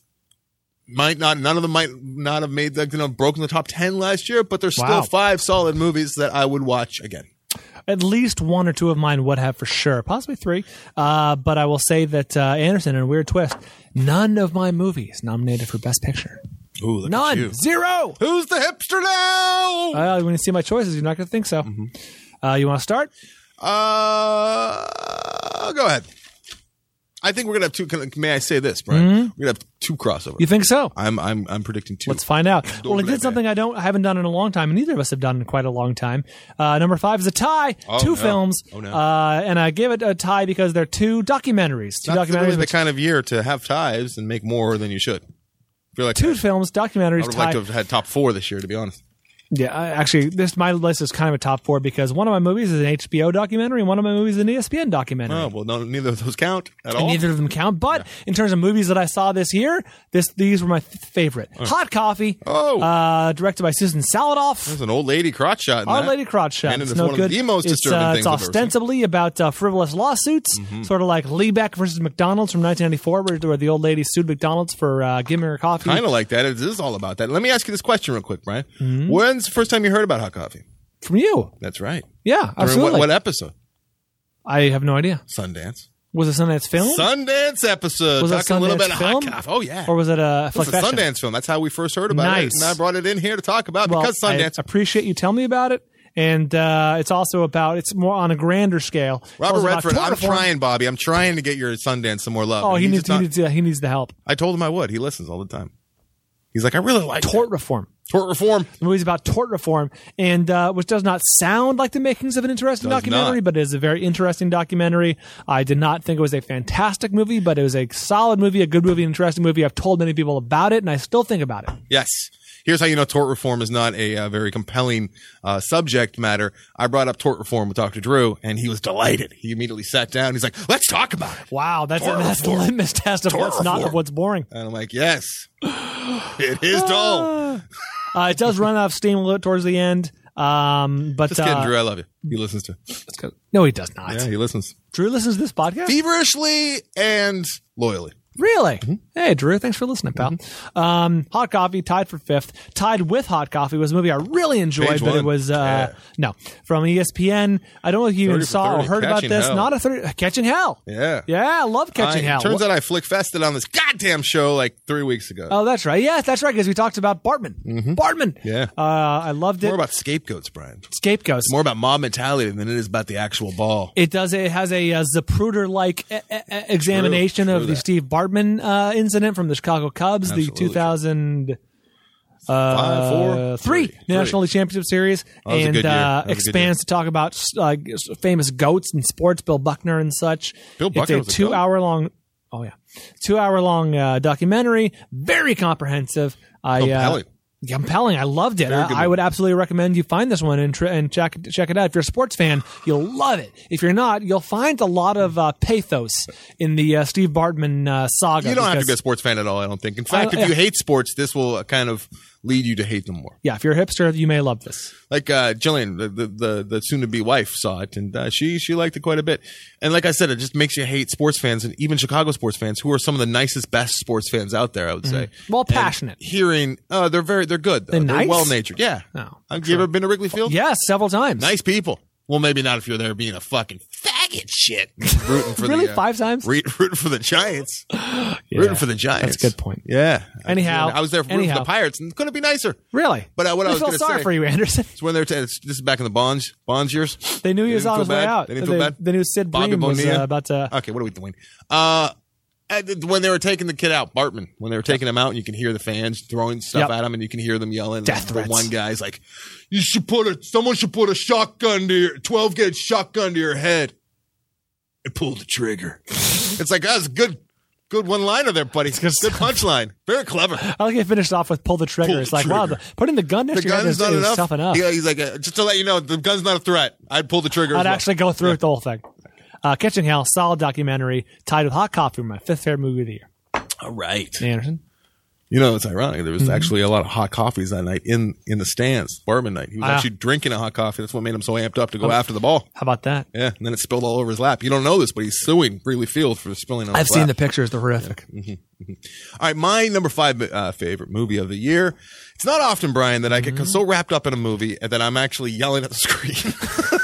Might not, none of them might not have made the, you know, broken the top ten last year, but there's still Wow. five solid movies that I would watch again. At least one or two of mine would have for sure, possibly three. Uh, but I will say that uh, Anderson, in a weird twist, none of my movies nominated for Best Picture. Ooh, look at None. you. Zero. Who's the hipster now? Uh, when you see my choices, you're not going to think so. Mm-hmm. Uh, you want to start? Uh, go ahead. I think we're gonna have two. Can, may I say this, Brian? We're gonna have two crossovers. Mm-hmm. You think so? I'm I'm I'm predicting two. Let's find out. Well, I blame did something I don't I haven't done in a long time, and neither of us have done in quite a long time. Uh, number five is a tie. Oh, two no. films. Oh, no. Uh, and I give it a tie because they're two documentaries. Two Not documentaries. really the which- kind of year to have ties and make more than you should. I feel like two I, films, I documentaries would tied. like to have had top four this year, to be honest. Yeah, I, actually, this my list is kind of a top four because one of my movies is an H B O documentary and one of my movies is an E S P N documentary. Oh, well, no, neither of those count at And all. neither of them count. But yeah. in terms of movies that I saw this year, this these were my th- favorite. Oh. Hot Coffee, oh, uh, directed by Susan Saladoff. There's an old lady crotch shot in Old that. lady crotch shot. And it's it's no one good. of the most it's, disturbing uh, things it's I've ever ostensibly about uh, frivolous lawsuits, mm-hmm. sort of like Liebeck versus McDonald's from nineteen ninety-four, where, where the old lady sued McDonald's for uh, giving her coffee. Kind of like that. It is all about that. Let me ask you this question real quick, Brian. Mm-hmm. When's the first time you heard about Hot Coffee? From you. That's right. Yeah, absolutely. During what, what episode? I have no idea. Sundance. Was it Sundance film? Sundance episode. Was it Talking a little bit Sundance of film? Hot Coffee. Oh, yeah. Or was it a It was a Fleck Sundance film. That's how we first heard about Nice. it. And I brought it in here to talk about well, because Sundance. I appreciate you telling me about it. And uh, it's also about, it's more on a grander scale. Robert It's Redford, about I'm reform. trying, Bobby. I'm trying to get your Sundance some more love. Oh, And he he's needs, just not- he, needs, uh, he needs the help. I told him I would. He listens all the time. He's like, I really like Tort it. reform. Tort reform. The movie's about tort reform, and uh, which does not sound like the makings of an interesting Does documentary, not. but it is a very interesting documentary. I did not think it was a fantastic movie, but it was a solid movie, a good movie, an interesting movie. I've told many people about it, and I still think about it. Yes. Here's how you know tort reform is not a uh, very compelling uh, subject matter. I brought up tort reform with Doctor Drew, and he was delighted. He immediately sat down. He's like, let's talk about it. Wow, that's Tort that's the reform. litmus test of Tort what's not reform. of what's boring. And I'm like, yes, it is dull. Uh, it does run out of steam a little towards the end, um, but Just kidding, uh, Drew. I love you. He listens to. no, he does not. Yeah, he listens Drew listens to this podcast. feverishly and loyally. Really? Mm-hmm. Hey, Drew, thanks for listening, pal. Mm-hmm. Um, Hot Coffee tied for fifth. Tied with Hot Coffee was a movie I really enjoyed, Page but one. it was uh, Yeah. no from E S P N. I don't know if you even thirty for saw or thirty, heard about Catching this. Hell. Not a thirty, Catching Hell. Yeah. Yeah, I love Catching I, Hell. Turns out I flick fested on this goddamn show like three weeks ago. Oh, that's right. Yeah, that's right, because we talked about Bartman. Mm-hmm. Bartman. Yeah. Uh, I loved it. More about scapegoats, Brian. Scapegoats. More about mob mentality than it is about the actual ball. It does. It has a, uh Zapruder-like e- e- examination True, of true the that. Steve Bartman uh, incident from the Chicago Cubs, Absolutely. the two thousand Five, four, three three. National League Championship Series, That was a and good year. uh, That was a good expands to talk about uh, famous goats in sports, Bill Buckner and such. Bill Buckner It's was a a goat? two-hour long. Oh yeah, two-hour long uh, documentary, very comprehensive. I, Compelling. Uh, Compelling. I loved it. Very good I, I would movie. absolutely recommend you find this one and, tr- and check check it out. If you're a sports fan, you'll love it. If you're not, you'll find a lot of uh, pathos in the uh, Steve Bartman uh, saga. You don't have to because- be a sports fan at all, I don't think. In fact, I- if you yeah. hate sports, this will uh, kind of lead you to hate them more. Yeah, if you're a hipster, you may love this. Like uh, Jillian, the, the the the soon-to-be wife, saw it, and uh, she she liked it quite a bit. And like I said, it just makes you hate sports fans, and even Chicago sports fans, who are some of the nicest, best sports fans out there. I would say, Well, And passionate. Hearing, oh, they're very, they're good. Though. They're nice? well-natured. Yeah. Oh, Have you ever been to Wrigley Field? Yes, several times. Nice people. Well, maybe not if you're there being a fucking faggot shit, rooting for Really? the uh, Five times? re- rooting for the Giants, Yeah, rooting for the Giants. That's a good point. Yeah. Anyhow, I was there for, rooting for anyhow. the Pirates, and couldn't be nicer. Really? But uh, what I We was felt going to sorry say, for you, Anderson. it's when they're t- it's, this is back in the Bonds Bonds years. They knew he They was didn't on feel his way bad? out. They didn't feel they, bad? they knew Sid Bobby Bream was Bonilla. uh, about to. Okay, what are we doing? Uh, and when they were taking the kid out, Bartman, when they were taking him out, and you can hear the fans throwing stuff Yep. at him, and you can hear them yelling. Death the threats. one guy's like, "You should put a someone should put a shotgun to your twelve gauge shotgun to your head and pull the trigger." It's like that's a good, good one liner there, buddy. Good, good punchline. Very clever. I like he finished off with pull the trigger. Pull it's the like, wow, trigger. the, putting the gun next The to your head gun's is, not is enough. tough enough. Yeah, he's like, uh, just to let you know, the gun's not a threat. I'd pull the trigger. as I'd well. actually go through with the whole thing. Uh, Catching Hell, solid documentary, tied with Hot Coffee, my fifth favorite movie of the year. All right. Anderson? You know, it's ironic. There was Mm-hmm. actually a lot of hot coffees that night in, in the stands, Bartman night. He was Ah. actually drinking a hot coffee. That's what made him so amped up to go after the ball. How about that? Yeah, and then it spilled all over his lap. You don't know this, but he's suing Wrigley Field for spilling on I've his seen lap. the pictures. They're horrific. All right, my number five uh, favorite movie of the year. It's not often, Brian, that I get Mm-hmm. so wrapped up in a movie that I'm actually yelling at the screen.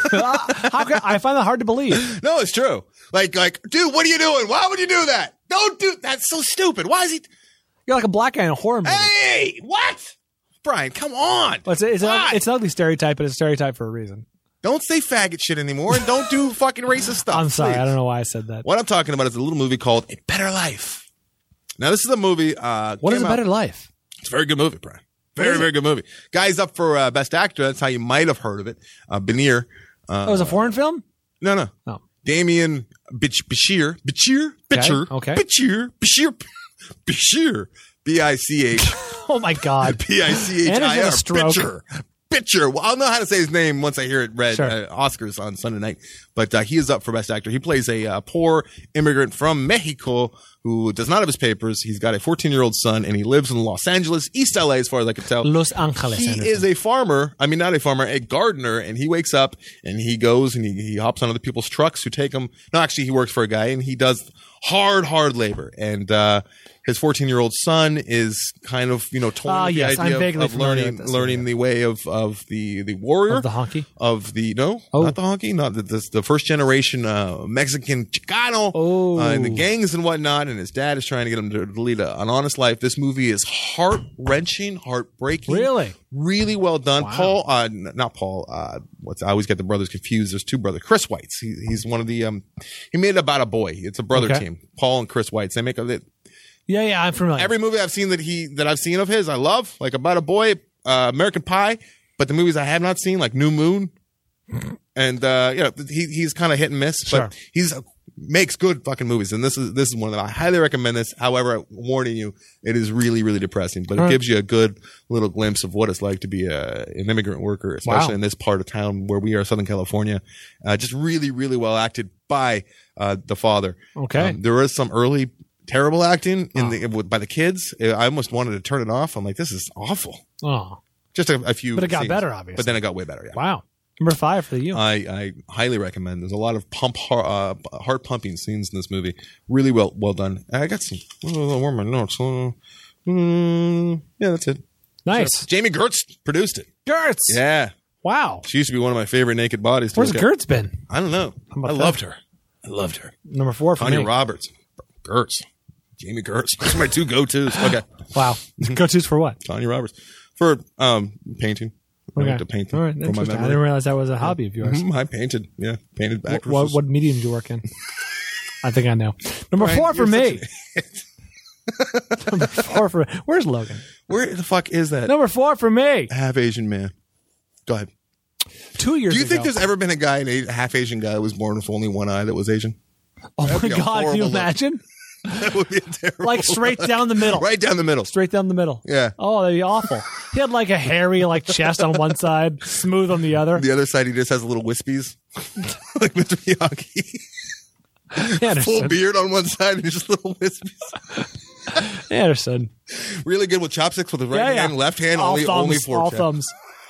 How can, I find that hard to believe. No, it's true. Like, like, dude, what are you doing? Why would you do that? Don't do that's so stupid. Why is he? You're like a black guy in a horror movie. Hey, what? Brian, come on. Well, it's, it's, an, Why? it's an ugly stereotype, but it's a stereotype for a reason. Don't say faggot shit anymore, and don't do fucking racist stuff. I'm sorry. please. I don't know why I said that. What I'm talking about is a little movie called A Better Life. Now, this is a movie. Uh, What is came a better out- life? It's a very good movie, Brian. Very, very good movie. Guy's up for uh, Best Actor. That's how you might have heard of it. Uh, Benir. Uh, Oh, it was a foreign film? no, no. Oh. Damien Bich- Bashir. Bashir? Bashir. Okay. Bashir. Bashir. Bashir. B I C H. Oh, my God. B I C H I Anderson R. had a stroke. Bashir. Bitcher. Well, I'll know how to say his name once I hear it read. Sure. Uh, Oscars on Sunday night. But uh, he is up for Best Actor. He plays a uh, poor immigrant from Mexico who does not have his papers. He's got a fourteen-year-old son, and he lives in Los Angeles, East L A, as far as I can tell. Los Angeles. He Anderson. is a farmer. I mean, not a farmer, a gardener. And he wakes up and he goes and he, he hops on other people's trucks who take him. No, actually, he works for a guy and he does hard, hard labor. And uh, his fourteen-year-old son is kind of, you know, toying Ah, with yes, the I'm idea of, vaguely of familiar learning, with this, learning yeah. the way of, of the, the warrior. Of the honky? Of the, no, Oh. not the honky, not the, the, the first generation uh, Mexican Chicano. Oh. Uh, and the gangs and whatnot. And his dad is trying to get him to lead a, an honest life. This movie is heart-wrenching, heartbreaking. Really? Really well done. Wow. Paul, uh, n- not Paul, uh, what's, I always get the brothers confused. There's two brothers. Chris Weitz. He, he's one of the, um, he made it about a boy. It's a brother Okay. team. Paul and Chris Weitz. They make a, they, Yeah, yeah, I'm familiar. every movie I've seen that he, that I've seen of his, I love. Like About a Boy, uh, American Pie. But the movies I have not seen, like New Moon. And, uh, you know, he, he's kind of hit and miss, Sure. but he's, makes good fucking movies. And this is, this is one of them. I highly recommend this. However, I'm warning you, it is really, really depressing, but it All right. gives you a good little glimpse of what it's like to be a, an immigrant worker, especially Wow. in this part of town where we are, Southern California. Uh, just really, really well acted by, uh, the father. Okay. Um, there was some early terrible acting in Oh. the, with, by the kids. I almost wanted to turn it off. I'm like, this is awful. Oh, Just a, a few, But it got scenes. better, obviously. But then it got way better. Yeah. wow. Number five for you. I, I highly recommend. There's a lot of pump, uh, heart pumping scenes in this movie. Really well, well done. I got some. Oh, where are my notes? Uh, mm, yeah, that's it. Nice. Jamie Gertz produced it. Gertz. Yeah, Wow. she used to be one of my favorite naked bodies. To Where's look at. Gertz been? I don't know. about I that? loved her. I loved her. Number four for Tanya me. Roberts, Gertz, Jamie Gertz. Those are my two go-tos. Okay, Wow. Go-tos for what? Tanya Roberts for um painting. I Okay. like to paint All right. from my Interesting. I memory. didn't realize that was a hobby of yours. Mhm, I painted. Yeah, painted What, actresses. what, what medium do you work in? I think I know. Number Brian, four for you're me. such Number four for Where's Logan? Where the fuck is that Number four for me. half Asian man? Go ahead. Two years Do you ago. think there's ever been a guy, an a half Asian guy, who was born with only one eye that was Asian? Oh That'd my be a God, can you horrible look. imagine? That would be a terrible. Like straight down the middle. right down the middle. Straight down the middle. Yeah. Oh, that'd be awful. He had like a hairy like chest on one side, smooth on the other. The other side, he just has little wispies, like Mister Miyagi. Anderson. Full beard on one side and just little wispies. Anderson. Really good with chopsticks with his right Yeah, yeah. hand, left hand, All only thumbs. only fork. all yeah. thumbs.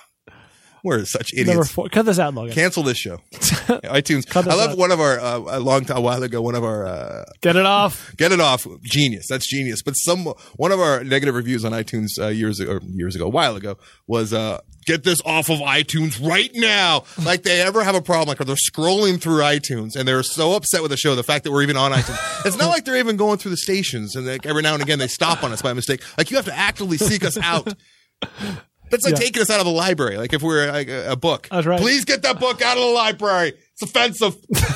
We're such Number idiots. four. Cut this out, Logan. Cancel this show. iTunes. Cut this I love out. one of our uh, a long time a while ago. One of our uh, Get it off. Get it off. Genius. That's genius. But some one of our negative reviews on iTunes uh, years ago, or years ago, a while ago, was uh, get this off of iTunes right now. Like they ever have a problem, like they're scrolling through iTunes and they're so upset with the show, the fact that we're even on iTunes. It's not like they're even going through the stations and like every now and again they stop on us by mistake. Like you have to actively seek us out. That's like Yeah. taking us out of the library. Like if we're like a, a book. That's right. Please get that book out of the library. It's offensive.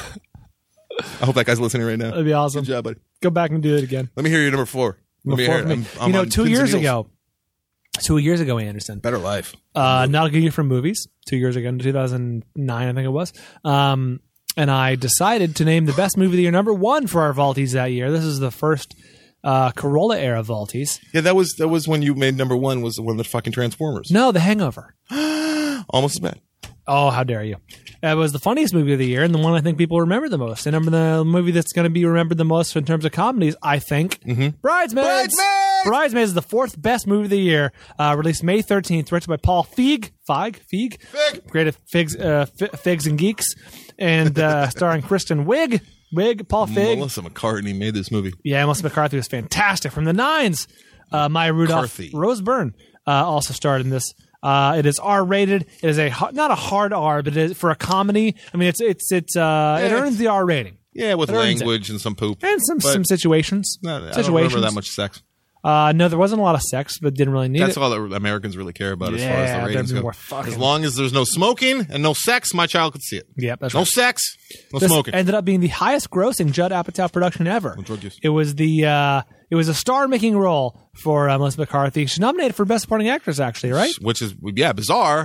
I hope that guy's listening right now. That'd be awesome. Good job, buddy. Go back and do it again. Let me hear your number four. Let Number me four hear for it. me. I'm- I'm you know, on two pins and years needles. ago, two years ago, Anderson. Better life. Uh, not a good year for movies. Two years ago, in two thousand nine, I think it was. Um, and I decided to name the best movie of the year number one for our Vaulties that year. This is the first uh, Corolla era Vaulties. Yeah, that was that was when you made number one. Was one of the fucking Transformers. No, The Hangover. Almost as bad. Oh, how dare you! It was the funniest movie of the year and the one I think people remember the most. And the movie that's going to be remembered the most in terms of comedies, I think, Bridesmaids. Bridesmaids! Bridesmaids is the fourth best movie of the year. Uh, released May thirteenth, directed by Paul Feig. Feig? Feig? Fig. Created Figs, uh, F- Figs and Geeks. And uh, starring Kristen Wiig. Wiig, Paul Feig. Melissa McCartney made this movie. Yeah, Melissa McCarthy was fantastic. From the Nines, uh, Maya Rudolph, McCarthy. Rose Byrne uh, also starred in this. Uh, it is R-rated. It is a ha- not a hard R, but it is, for a comedy, I mean, it's it's it's uh, it Yeah, earns the R rating Yeah, with It earns language and some poop. and some But some situations. no, I don't situations. remember that much sex. Uh, no, there wasn't a lot of sex, but didn't really need That's it. all that Americans really care about as far as Yeah, the ratings there'd be go. more fucking- As long as there's no smoking and no sex, my child could see it. Yep, that's No right. sex, no This smoking. ended up being the highest grossing Judd Apatow production ever. drug use. It was the uh, it was a star making role for uh, Melissa McCarthy. She's nominated for Best Supporting Actress, actually, right? Which is, yeah, bizarre.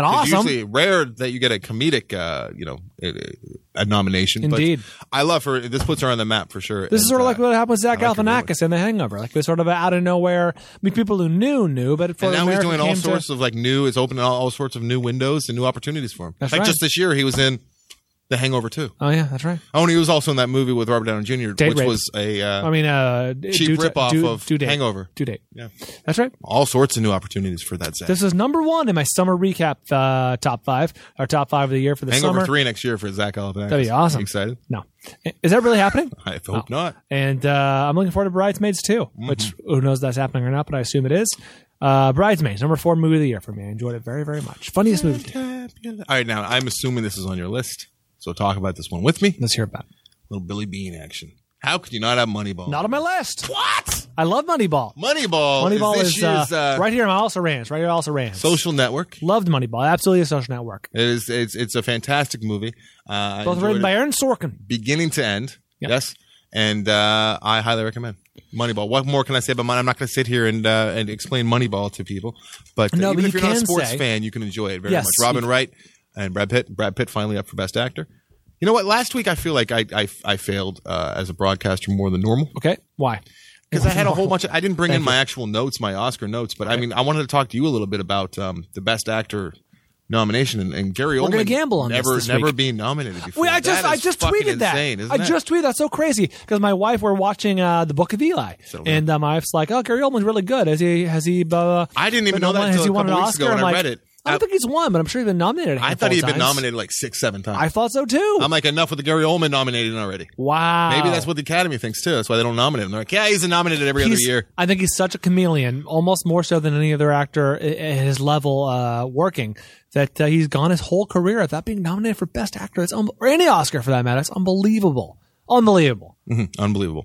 And It's awesome. usually rare that you get a comedic, uh, you know, a, a nomination. Indeed. But I love her. This puts her on the map for sure. This is And, sort of uh, like what happened with Zach I like her very Galifianakis in The Hangover. Like, it was sort of out of nowhere. I mean, people who knew, knew, but for And now America he's doing all came to- sorts of like new. It's opening all, all sorts of new windows and new opportunities for him. That's like right. just this year, he was in The Hangover two. Oh, yeah, that's right. Oh, and he was also in that movie with Robert Downey Junior, Date which rape. was a uh, I mean, uh, cheap due, ripoff due, of due date. Hangover. Due date. Yeah, That's right. all sorts of new opportunities for that. Zach. This is number one in my summer recap uh, top five, our top five of the year for the Hangover summer. three next year for Zach Galifianakis. That'd be awesome. You excited? No. Is that really happening? I hope not. And uh, I'm looking forward to Bridesmaids too, which who knows if that's happening or not, but I assume it is. Uh, Bridesmaids, number four movie of the year for me. I enjoyed it very, very much. Funniest movie. All right, now I'm assuming this is on your list, so talk about this one with me. Let's hear about it. Little Billy Bean action. How could you not have Moneyball? Not on my list. What? I love Moneyball. Moneyball. Moneyball is, is, this uh, year's, uh, right here on Also Rans. Right here on Also Rans. Social Network. Loved Moneyball. Absolutely a social network. It is. It's it's a fantastic movie. Uh, I Both enjoyed written it by Aaron Sorkin. beginning to end. Yep. Yes, and uh, I highly recommend Moneyball. What more can I say about Moneyball? I'm not going to sit here and uh, and explain Moneyball to people, but uh, No, even but if you you're not a can sports say- fan, you can enjoy it very Yes, much. Robin you- Wright and Brad Pitt. Brad Pitt finally up for Best Actor. You know what? Last week I feel like I I, I failed uh, as a broadcaster more than normal. Okay. Why? Because I had a whole bunch of, I didn't bring in Thank my you. actual notes, my Oscar notes, but I mean, I wanted to talk to you a little bit about um, the Best Actor nomination and, and Gary Oldman. We're gonna gamble on this never, this never week. being nominated before. Wait, I just That I is just fucking tweeted that. insane, isn't I it? just tweeted that's so crazy because my wife we're watching uh, the Book of Eli, Settle down. and uh, my wife's like, "Oh, Gary Oldman's really good. Has he? Has he? Uh, I didn't even been know that nominated? until Has he a won couple an weeks Oscar?" ago when I'm I like, read it. I don't think he's won, but I'm sure he's been nominated. A I handful thought he'd of been times. nominated like six, seven times. I thought so too. I'm like, enough with the Gary Oldman nominated already. wow. Maybe that's what the Academy thinks too. That's why they don't nominate him. They're like, yeah, he's nominated every He's- other year. I think he's such a chameleon, almost more so than any other actor at at his level uh, working, that uh, he's gone his whole career without being nominated for Best Actor. It's un- or any Oscar for that matter. It's unbelievable. Unbelievable. Mhm. Unbelievable.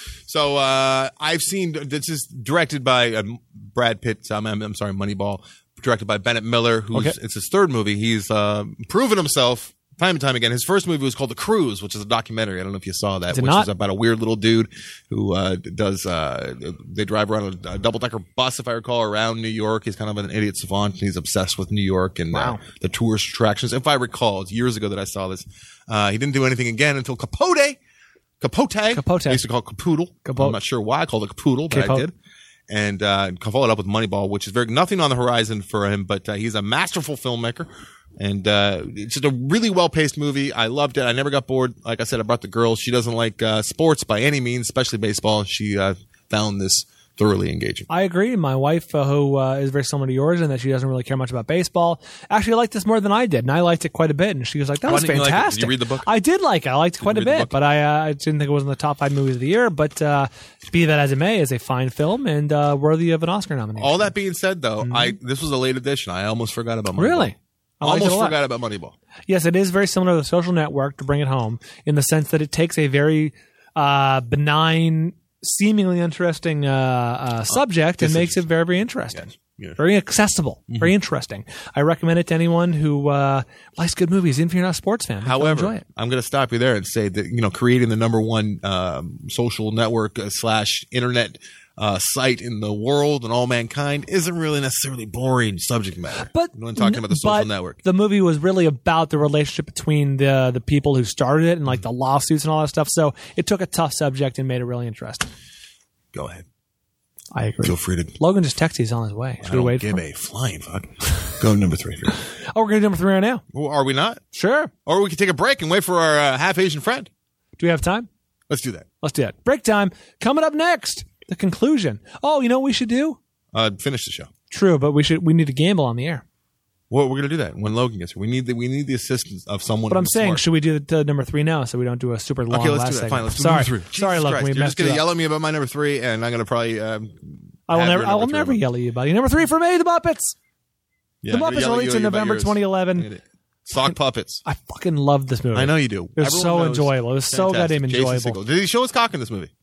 So uh, I've seen this is directed by uh, Brad Pitt. Um, I'm, I'm sorry, Moneyball, directed by Bennett Miller. Who's Okay. it's his third movie. He's uh, proven himself time and time again. His first movie was called The Cruise, which is a documentary. I don't know if you saw that, Did which not. is about a weird little dude who uh, does. Uh, they drive around a, a double decker bus, if I recall, around New York. He's kind of an idiot savant. And he's obsessed with New York and Wow. uh, the tourist attractions. If I recall, it's years ago that I saw this. Uh, he didn't do anything again until Capote. Capote. Capote. I used to call it Capoodle. Capote. I'm not sure why I called it Capoodle, but I Capote. did. And uh, followed up with Moneyball, which is very nothing on the horizon for him, but uh, he's a masterful filmmaker. And uh, it's just a really well-paced movie. I loved it. I never got bored. Like I said, I brought the girl. She doesn't like uh, sports by any means, especially baseball. She uh, found this thoroughly engaging. I agree. My wife, uh, who uh, is very similar to yours in that she doesn't really care much about baseball, actually liked this more than I did, and I liked it quite a bit. And she was like, "That Why was didn't you like it? Did you fantastic." read the book? I did like it. I liked it quite a read the bit, book? but I, uh, I didn't think it was in the top five movies of the year. But uh, be that as it may, it's a fine film and uh, worthy of an Oscar nomination. All that being said, though, I this was a late edition. I almost forgot about Moneyball. Really? I liked it Almost a lot. forgot about Moneyball. Yes, it is very similar to The Social Network, to bring it home, in the sense that it takes a very uh, benign, seemingly interesting uh, uh, subject and makes it very, very interesting. Yeah. Very accessible, very interesting. I recommend it to anyone who uh, likes good movies, even if you're not a sports fan. You'll However, enjoy it. I'm going to stop you there and say that, you know, creating the number one um, social network uh, slash internet uh, site in the world and all mankind isn't really necessarily boring subject matter. But when talking about the social but network. the movie was really about the relationship between the the people who started it and like the lawsuits and all that stuff. So it took a tough subject and made it really interesting. Go ahead. I agree. Feel free to. Logan just texted he's on his way. Should I we don't wait give for him? a flying fuck. Go to number three. Oh, we're going to do number three right now. Well, are we not? Sure. Or we could take a break and wait for our uh, half Asian friend. Do we have time? Let's do that. Let's do it. Break time. Coming up next, the conclusion. Oh, you know what we should do? Uh, finish the show. True, but we should we need to gamble on the air. Well, we're gonna do that when Logan gets here. We need the we need the assistance of someone. But I'm who's saying, smart. should we do the, uh, number three now so we don't do a super long Okay, let's last do that. segment? Fine, let's do Sorry, number three. sorry, Jesus look, Christ. we You're messed just gonna you up. yell at me about my number three, and I'm gonna probably. Um, I will have never, your I will number three never one. yell at you, buddy. Number three for me, the Muppets. Yeah, The you're Muppets yelling released at in you about November yours. twenty eleven. Look at it. Sock puppets. I fucking loved this movie. I know you do. It was Everyone so knows. enjoyable. It was so Fantastic. goddamn Jason enjoyable. Segel. Did he show his cock in this movie?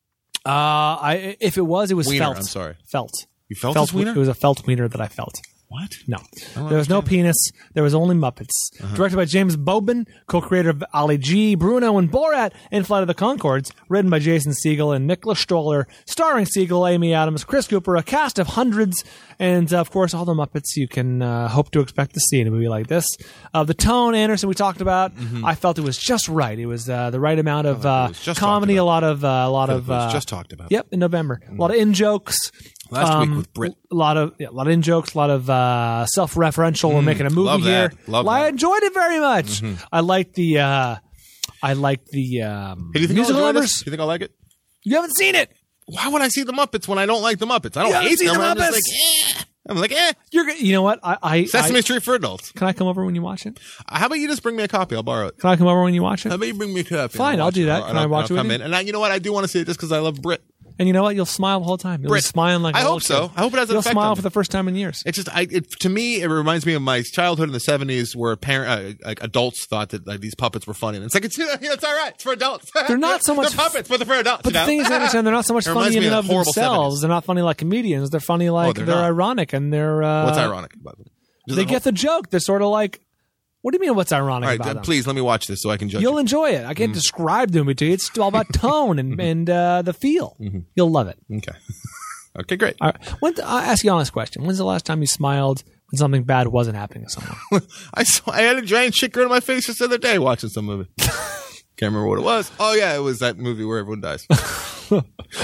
Uh, I if it was, it was Wiener, felt. I'm sorry. Felt. You felt, Felt. his wiener? It was a felt wiener that I felt. What? No. don't There was no understand. penis. There was only Muppets. Uh-huh. Directed by James Bobin, co-creator of Ali G, Bruno, and Borat, and Flight of the Conchords. Written by Jason Segel and Nicholas Stoller. Starring Segel, Amy Adams, Chris Cooper, a cast of hundreds, and uh, of course all the Muppets you can uh, hope to expect to see in a movie like this. Uh, the tone, Anderson, we talked about. Mm-hmm. I felt it was just right. It was uh, the right amount of Oh, it uh, was just comedy, talked a about. lot of uh, a lot It of was uh, just talked about. Yep, in November. A lot of in jokes. Last Um, week with Brit. A lot of yeah, a lot of in jokes, a lot of uh, self-referential. We're making a movie love here. that. Love well, I that. enjoyed it very much. I like the uh, I like the um, Hey, do you think I'll musical enjoy numbers. this? Do you think I'll like it? You haven't seen it. Why would I see the Muppets when I don't like the Muppets? I don't You haven't hate seen them. the I'm just Muppets? like, eh. I'm like, eh. You're g- you know what? I, I, Sesame I Street for adults. can I come over when you watch it? Uh, How about you just bring me a copy? I'll borrow it. Can I come over when you watch it? How about you bring me a copy? Fine, I'll watch do it. that. I'll- Can I I'll- watch I'll it with come you? in. And I, you know what? I do want to see it just because I love Brit. And you know what? You'll smile the whole time. You'll Brit. be smiling like a I little hope so. kid. I hope it has an You'll effect smile on for me. the first time in years. It just, I, it, to me, it reminds me of my childhood in the seventies, where parent, uh, like adults thought that like these puppets were funny. And it's like it's, yeah, it's all right. It's for adults. They're not so much They're puppets, but they're for adults. But you the know? thing is, I understand they're not so much It reminds funny in me and of of the horrible themselves. seventies. They're not funny like comedians. They're funny like they're they're, not. ironic and they're uh, What's ironic about them? Does They it- get the joke. They're sort of like, what do you mean? What's ironic All right, about then them? please let me watch this so I can judge. You'll you. enjoy it. I can't describe the movie to you. It's all about tone and and uh, the feel. You'll love it. Okay. Okay, great. All right. When I'll ask you an honest question. When's the last time you smiled when something bad wasn't happening to someone? I saw, I had a giant shit grin on my face just the other day watching some movie. Can't remember what it was. Oh yeah, it was that movie where everyone dies. no,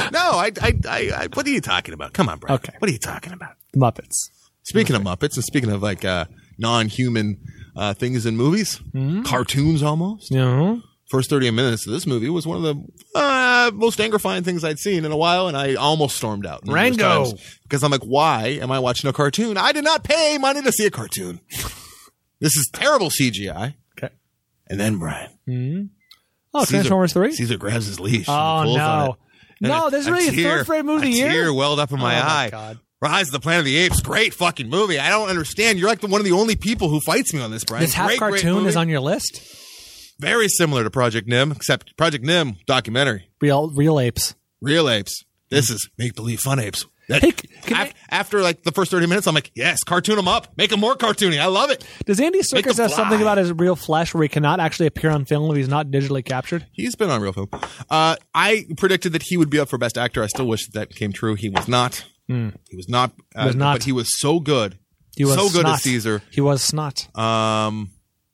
I, I, I, I, what are you talking about? Come on, Brad. Okay. What are you talking about? Muppets. Speaking of Muppets and speaking of like uh, non-human uh, things in movies, cartoons almost. You know? First thirty minutes of this movie was one of the uh, most angerifying things I'd seen in a while, and I almost stormed out. numerous Rango. times, because I'm like, why am I watching a cartoon? I did not pay money to see a cartoon. This is terrible C G I. Okay. And then Brian. Oh, Transformers three? Caesar grabs his leash. Oh, and pulls on no. it. And No, a- this is a really a tear- third grade movie of the a year? tear welled up in my Oh, my eye. God. Rise of the Planet of the Apes, great fucking movie. I don't understand. You're like the, one of the only people who fights me on this, Brian. This half Great, great cartoon movie. is on your list? Very similar to Project Nim, except Project Nim documentary. Real real apes. Real apes. This is make believe fun apes. That, Hey, can af- I- after like the first thirty minutes, I'm like, yes, cartoon them up, make them more cartoony. I love it. Does Andy Make Serkis them have something fly. about his real flesh where he cannot actually appear on film if he's not digitally captured? He's been on real film. Uh, I predicted that he would be up for Best Actor. I still wish that, that came true. He was not. He was not. Uh, was not. But he was so good. He was so good snot. as Caesar. He was snot. Um,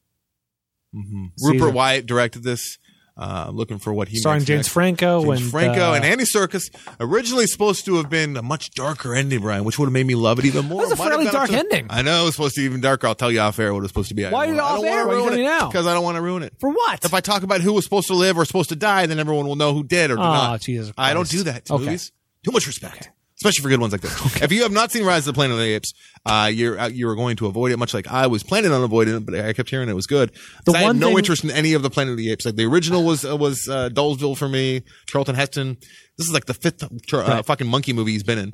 mhm. Caesar. Rupert Wyatt directed this. Uh, looking for what he Starring makes James next. Franco James and, Franco uh, and Andy Serkis. Originally supposed to have been a much darker ending, Brian, which would have made me love it even more. That was a Might have fairly gone up dark to- ending. I know it was supposed to be even darker. I'll tell you off air what it was supposed to be. Why are you off air? Why are you telling me now? Because I don't want to ruin it. For what? If I talk about who was supposed to live or supposed to die, then everyone will know who did or did Oh, not. Jesus I don't Christ. do that to Okay. movies. Too much respect. Especially for good ones like this. If you have not seen Rise of the Planet of the Apes, uh, you're uh, you're going to avoid it, much like I was planning on avoiding it, but I kept hearing it was good. The 'Cause I had one no thing- interest in any of the Planet of the Apes. Like the original was uh, was uh, Dolesville for me. Charlton Heston. This is like the fifth uh, Right. fucking monkey movie he's been in.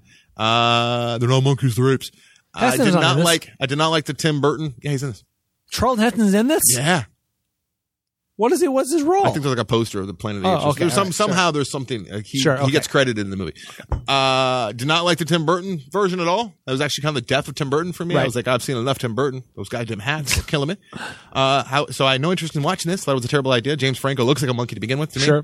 Uh, they're not monkeys, they're apes. I Heston did is on not this. like. I did not like the Tim Burton. Yeah, he's in this. Charlton Heston's in this? Yeah. What is it? What's his role? I think there's like a poster of the Planet of the Oh, Apes. okay, There's some all right, somehow there's something. Uh, he Sure, he okay. gets credited in the movie. Uh, did not like the Tim Burton version at all. That was actually kind of the death of Tim Burton for me. I Right. was like, I've seen enough Tim Burton. Those goddamn hats were killing me. Uh, how, so I had no interest in watching this. Thought it was a terrible idea. James Franco looks like a monkey to begin with. To me. Sure.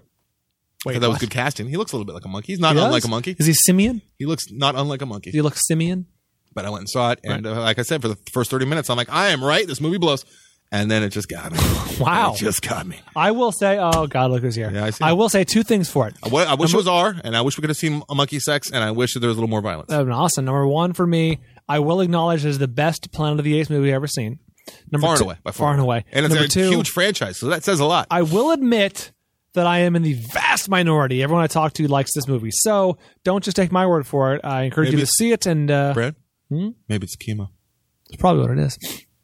I thought that was good casting. He looks a little bit like a monkey. He's not He unlike does? a monkey. Is he simian? He looks not unlike a monkey. Does he look simian? But I went and saw it, and uh, like I said, for the first thirty minutes, I'm like, I am right. This movie blows. And then it just got me. Wow. It just got me. I will say, oh, God, look who's here. Yeah, I see. I will say two things for it. I, w- I wish it was R, and I wish we could have seen a monkey sex, and I wish that there was a little more violence. That would have been awesome. Number one for me, I will acknowledge is the best Planet of the Apes movie I've ever seen. Number far and two, away. By far and away. And it's Number a two, huge franchise, so that says a lot. I will admit that I am in the vast minority. Everyone I talk to likes this movie. So don't just take my word for it. I encourage Maybe you to it's- see it, and uh, Brad? Maybe it's chemo. it's probably what it is.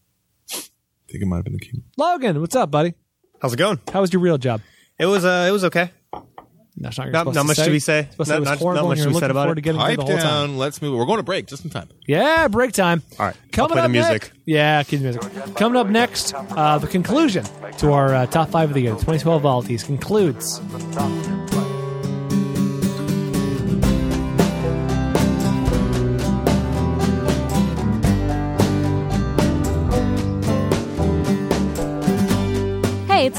I think it might have been the chemo. Logan, what's up, buddy? How's it going? How was your real job? It was uh, it was okay. That's not, Not- not much to be say. Supposed to say Not- it was not- horrible, not much and you're to be said looking about forward it. to getting Pipe through the whole time. down. Let's move. We're going to break just in time. Yeah, break time. All right. Coming I'll up play the next- music. Yeah, cue the music. Coming up next, uh, the conclusion to our uh, top five of the year, twenty twelve Volties concludes.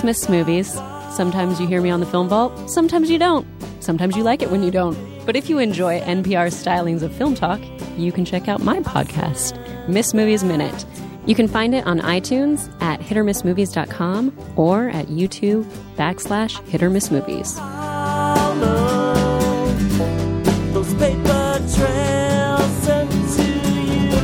Miss Movies. Sometimes you hear me on the Film Vault, sometimes you don't. Sometimes you like it when you don't. But if you enjoy N P R's stylings of film talk, you can check out my podcast, Miss Movies Minute. You can find it on iTunes at hit or miss movies dot com or at YouTube backslash hit or miss movies. Those paper trails sent to you,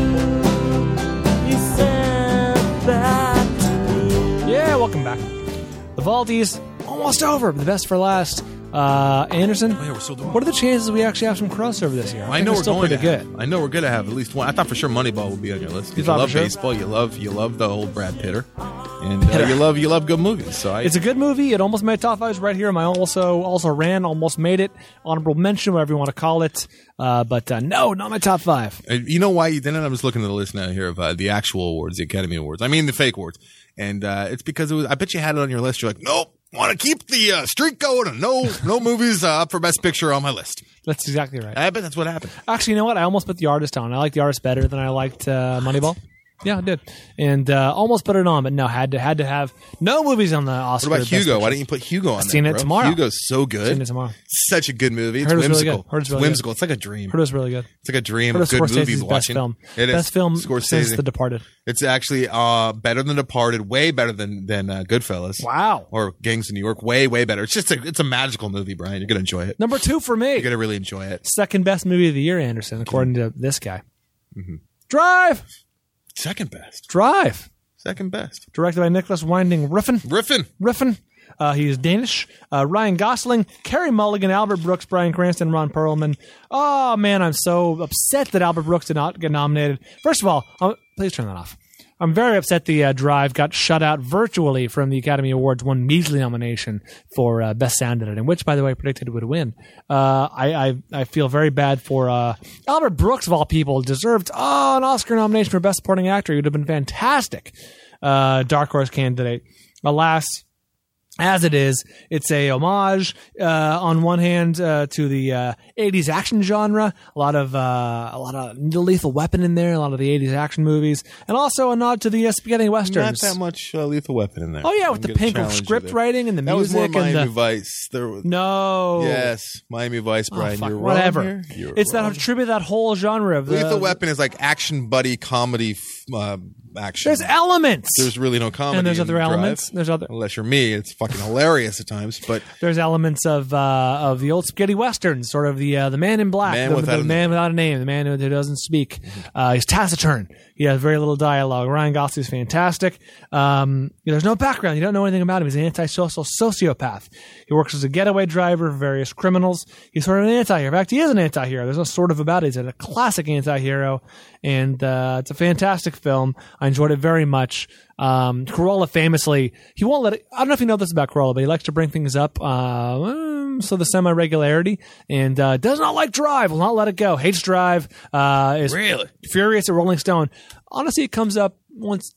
you sent back to me. Yeah, welcome back. The Vaulties, almost over, but the best for last. Uh, Anderson, Oh, yeah, we're still doing what are the chances we actually have some crossover this year? I think know we're we're still going pretty to have, good. I know we're going to have at least one. I thought for sure Moneyball would be on your list. You You, thought love for sure? baseball. You love you love the old Brad Pitter, and uh, Pitter. you love you love good movies. So I, It's a good movie. It almost made top fives right here. My also also ran, almost made it. Honorable mention, whatever you want to call it. Uh, but uh, no, not my top five. Uh, You know why you didn't? I'm just looking at the list now here of uh, the actual awards, the Academy Awards. I mean the fake awards, and uh, it's because it was. I bet you had it on your list. You're like, nope, want to keep the uh, streak going, and no, no movies uh, up for Best Picture on my list. That's exactly right. I bet that's what happened. Actually, you know what? I almost put The Artist on. I liked The Artist better than I liked uh, Moneyball. Yeah, I did, and uh, almost put it on, but no, had to had to have no movies on the Oscar. What about Best Hugo? Why Pictures. didn't you put Hugo on? seen there, it bro? tomorrow. Hugo's so good. Seen it tomorrow. Such a good movie. It's Heard it was really whimsical. good. Heard it was It's really good. whimsical. It's like a dream. Heard it was really good. It's like a dream Heard of it was good movies Scorsese's best watching. film. It is Best film Scorsese. since The Departed. It's actually uh, better than Departed. Way better than than uh, Goodfellas. Wow. Or Gangs of New York. Way way better. It's just a it's a magical movie, Brian. You're gonna enjoy it. Number two for me. You're gonna really enjoy it. Second best movie of the year, Anderson, according to this guy. Mm-hmm. Drive. Second best. Drive. Second best. Directed by Nicholas Winding Refn. Riffin. Refn. Uh, he is Danish. Uh, Ryan Gosling, Carey Mulligan, Albert Brooks, Bryan Cranston, Ron Perlman. Oh, man, I'm so upset that Albert Brooks did not get nominated. First of all, uh, please turn that off. I'm very upset the uh, Drive got shut out virtually from the Academy Awards, one measly nomination for uh, Best Sound Editing, which, by the way, predicted would win. Uh, I, I I feel very bad for uh, Albert Brooks, of all people, deserved oh, an Oscar nomination for Best Supporting Actor. He would have been fantastic. Uh, dark horse candidate. Alas, as it is, it's a homage uh, on one hand uh, to the uh, eighties action genre. A lot of uh, a lot of Lethal Weapon in there, a lot of the eighties action movies, and also a nod to the uh, spaghetti Not westerns. that much uh, Lethal Weapon in there. Oh yeah, I'm with the gonna pink challenge you script there. writing and the That was more music and Miami the Vice. There was, no, Yes, Miami Vice, Oh, Brian. fuck, you're whatever. wrong here. You're It's wrong. that attribute that whole genre of the, Lethal Weapon is like action buddy comedy f- uh, action. There's elements. There's really no comedy. and there's in other Drive. elements. There's other. Unless you're me, it's fucking hilarious at times. But There's elements of uh, of the old spaghetti westerns, sort of the uh, the man in black, Man the, without the a man without a name, the man who, who doesn't speak. Uh, he's taciturn. He has very little dialogue. Ryan Gosling's fantastic. Um, there's no background. You don't know anything about him. He's an antisocial sociopath. He works as a getaway driver for various criminals. He's sort of an anti-hero. In fact, he is an anti-hero. There's no sort of about it. He's a classic anti-hero, and uh, it's a fantastic film. I enjoyed it very much. Um, Corolla famously, he won't let it, I don't know if you know this about Corolla, but he likes to bring things up, uh, um, so the semi-regularity, and, uh, does not like Drive, will not let it go, hates Drive, uh, is Really? furious at Rolling Stone. Honestly, it comes up once,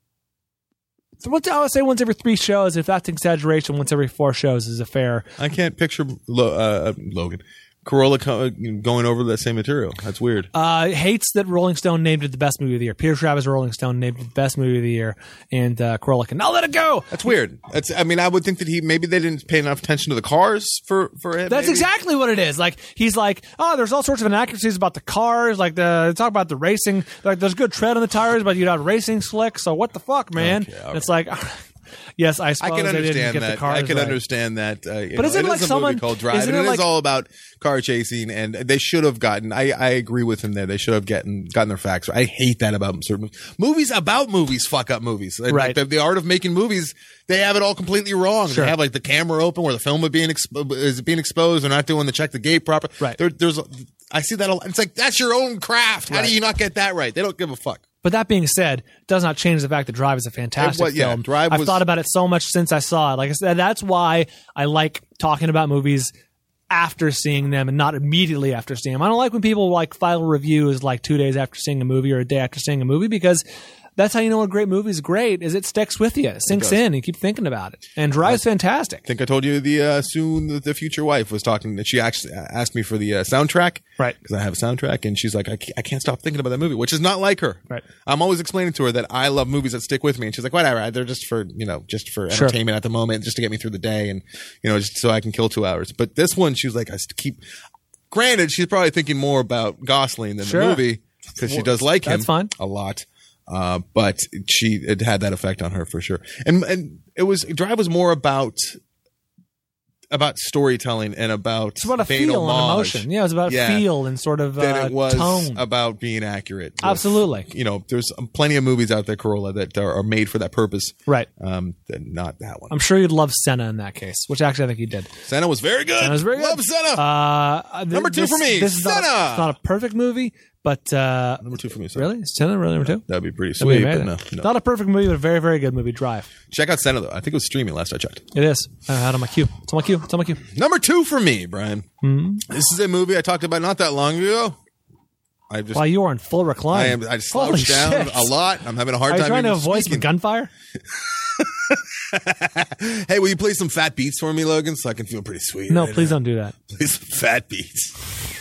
once, I would say once every three shows. If that's exaggeration, once every four shows is a fair. I can't picture Lo- uh, Logan Corolla co- going over that same material. That's weird. Uh, hates that Rolling Stone named it the best movie of the year. Peter Travis, Rolling Stone named it the best movie of the year, and uh, Corolla can now let it go. That's weird. That's. I mean, I would think that he maybe they didn't pay enough attention to the cars for for him. That's maybe. exactly what it is. Like he's like, oh, there's all sorts of inaccuracies about the cars. Like the they talk about the racing. Like there's good tread on the tires, but you'd have racing slick. So what the fuck, man? Okay, all And it's like, yes, I I suppose can they didn't understand get that. the cars I can right. understand that. Uh, you But know, isn't it it like is a someone- movie called Drive, isn't and it it like- is all about car chasing. And they should have gotten. I, I agree with him there. They should have gotten gotten their facts right. I hate that about certain movies. Movies about movies fuck up movies. Like, Right. the, the art of making movies, they have it all completely wrong. Sure. They have like the camera open where the film is being expo- is being exposed. They're not doing the check the gate proper. Right. There, there's. I see that a lot. It's like that's your own craft. How Right. do you not get that right? They don't give a fuck. But that being said, does not change the fact that Drive is a fantastic It was- yeah, film. Drive I've was- thought about it so much since I saw it. Like I said, that's why I like talking about movies after seeing them and not immediately after seeing them. I don't like when people like file reviews like two days after seeing a movie or a day after seeing a movie because That's how you know a great movie is great, is it sticks with you. It sinks does. in. You keep thinking about it. And Drive's fantastic. I think I told you the uh, soon the, the future wife was talking that she actually asked me for the uh, soundtrack. Right. Because I have a soundtrack, and she's like, I can't, I can't stop thinking about that movie, which is not like her. Right. I'm always explaining to her that I love movies that stick with me, and she's like, whatever, they're just for, you know, just for Sure. entertainment at the moment, just to get me through the day, and, you know, just so I can kill two hours. But this one, she was like, I st- keep, granted, she's probably thinking more about Gosling than Sure. the movie, because she does like him That's fine. a lot. Uh, but she, it had that effect on her for sure. And, and it was, Drive was more about, about storytelling and about It's about a paying feel and homage emotion. Yeah, it's about Yeah. feel and sort of than uh, it was tone. about being accurate. with- Absolutely. You know, there's plenty of movies out there, Corolla, that are, are made for that purpose. Right. Um, that- not that one. I'm sure you'd love Senna in that case, which actually I think you did. Senna was very good. Senna was very good. Love Senna. Uh, th- Number two this- for me, This is not, Senna. it's not a perfect movie, but uh, Number two for me. Senna. really? Is Senna really number two? That'd be pretty That'd be sweet. But amazing. no, no. Not a perfect movie, but a very, very good movie. Drive. Check out Senna though. I think it was streaming last I checked. It is. I had it on my queue. It's on my queue. It's on my queue. Number two for me, Brian. Mm-hmm. This is a movie I talked about not that long ago. I just, Wow, you are in full recline. I am, I Holy slouched down shit. a lot. I'm having a hard Are you time trying to even avoid some speaking. gunfire? Hey, will you play some fat beats for me, Logan, so I can feel pretty sweet? No, right please now? don't do that. Play some fat beats.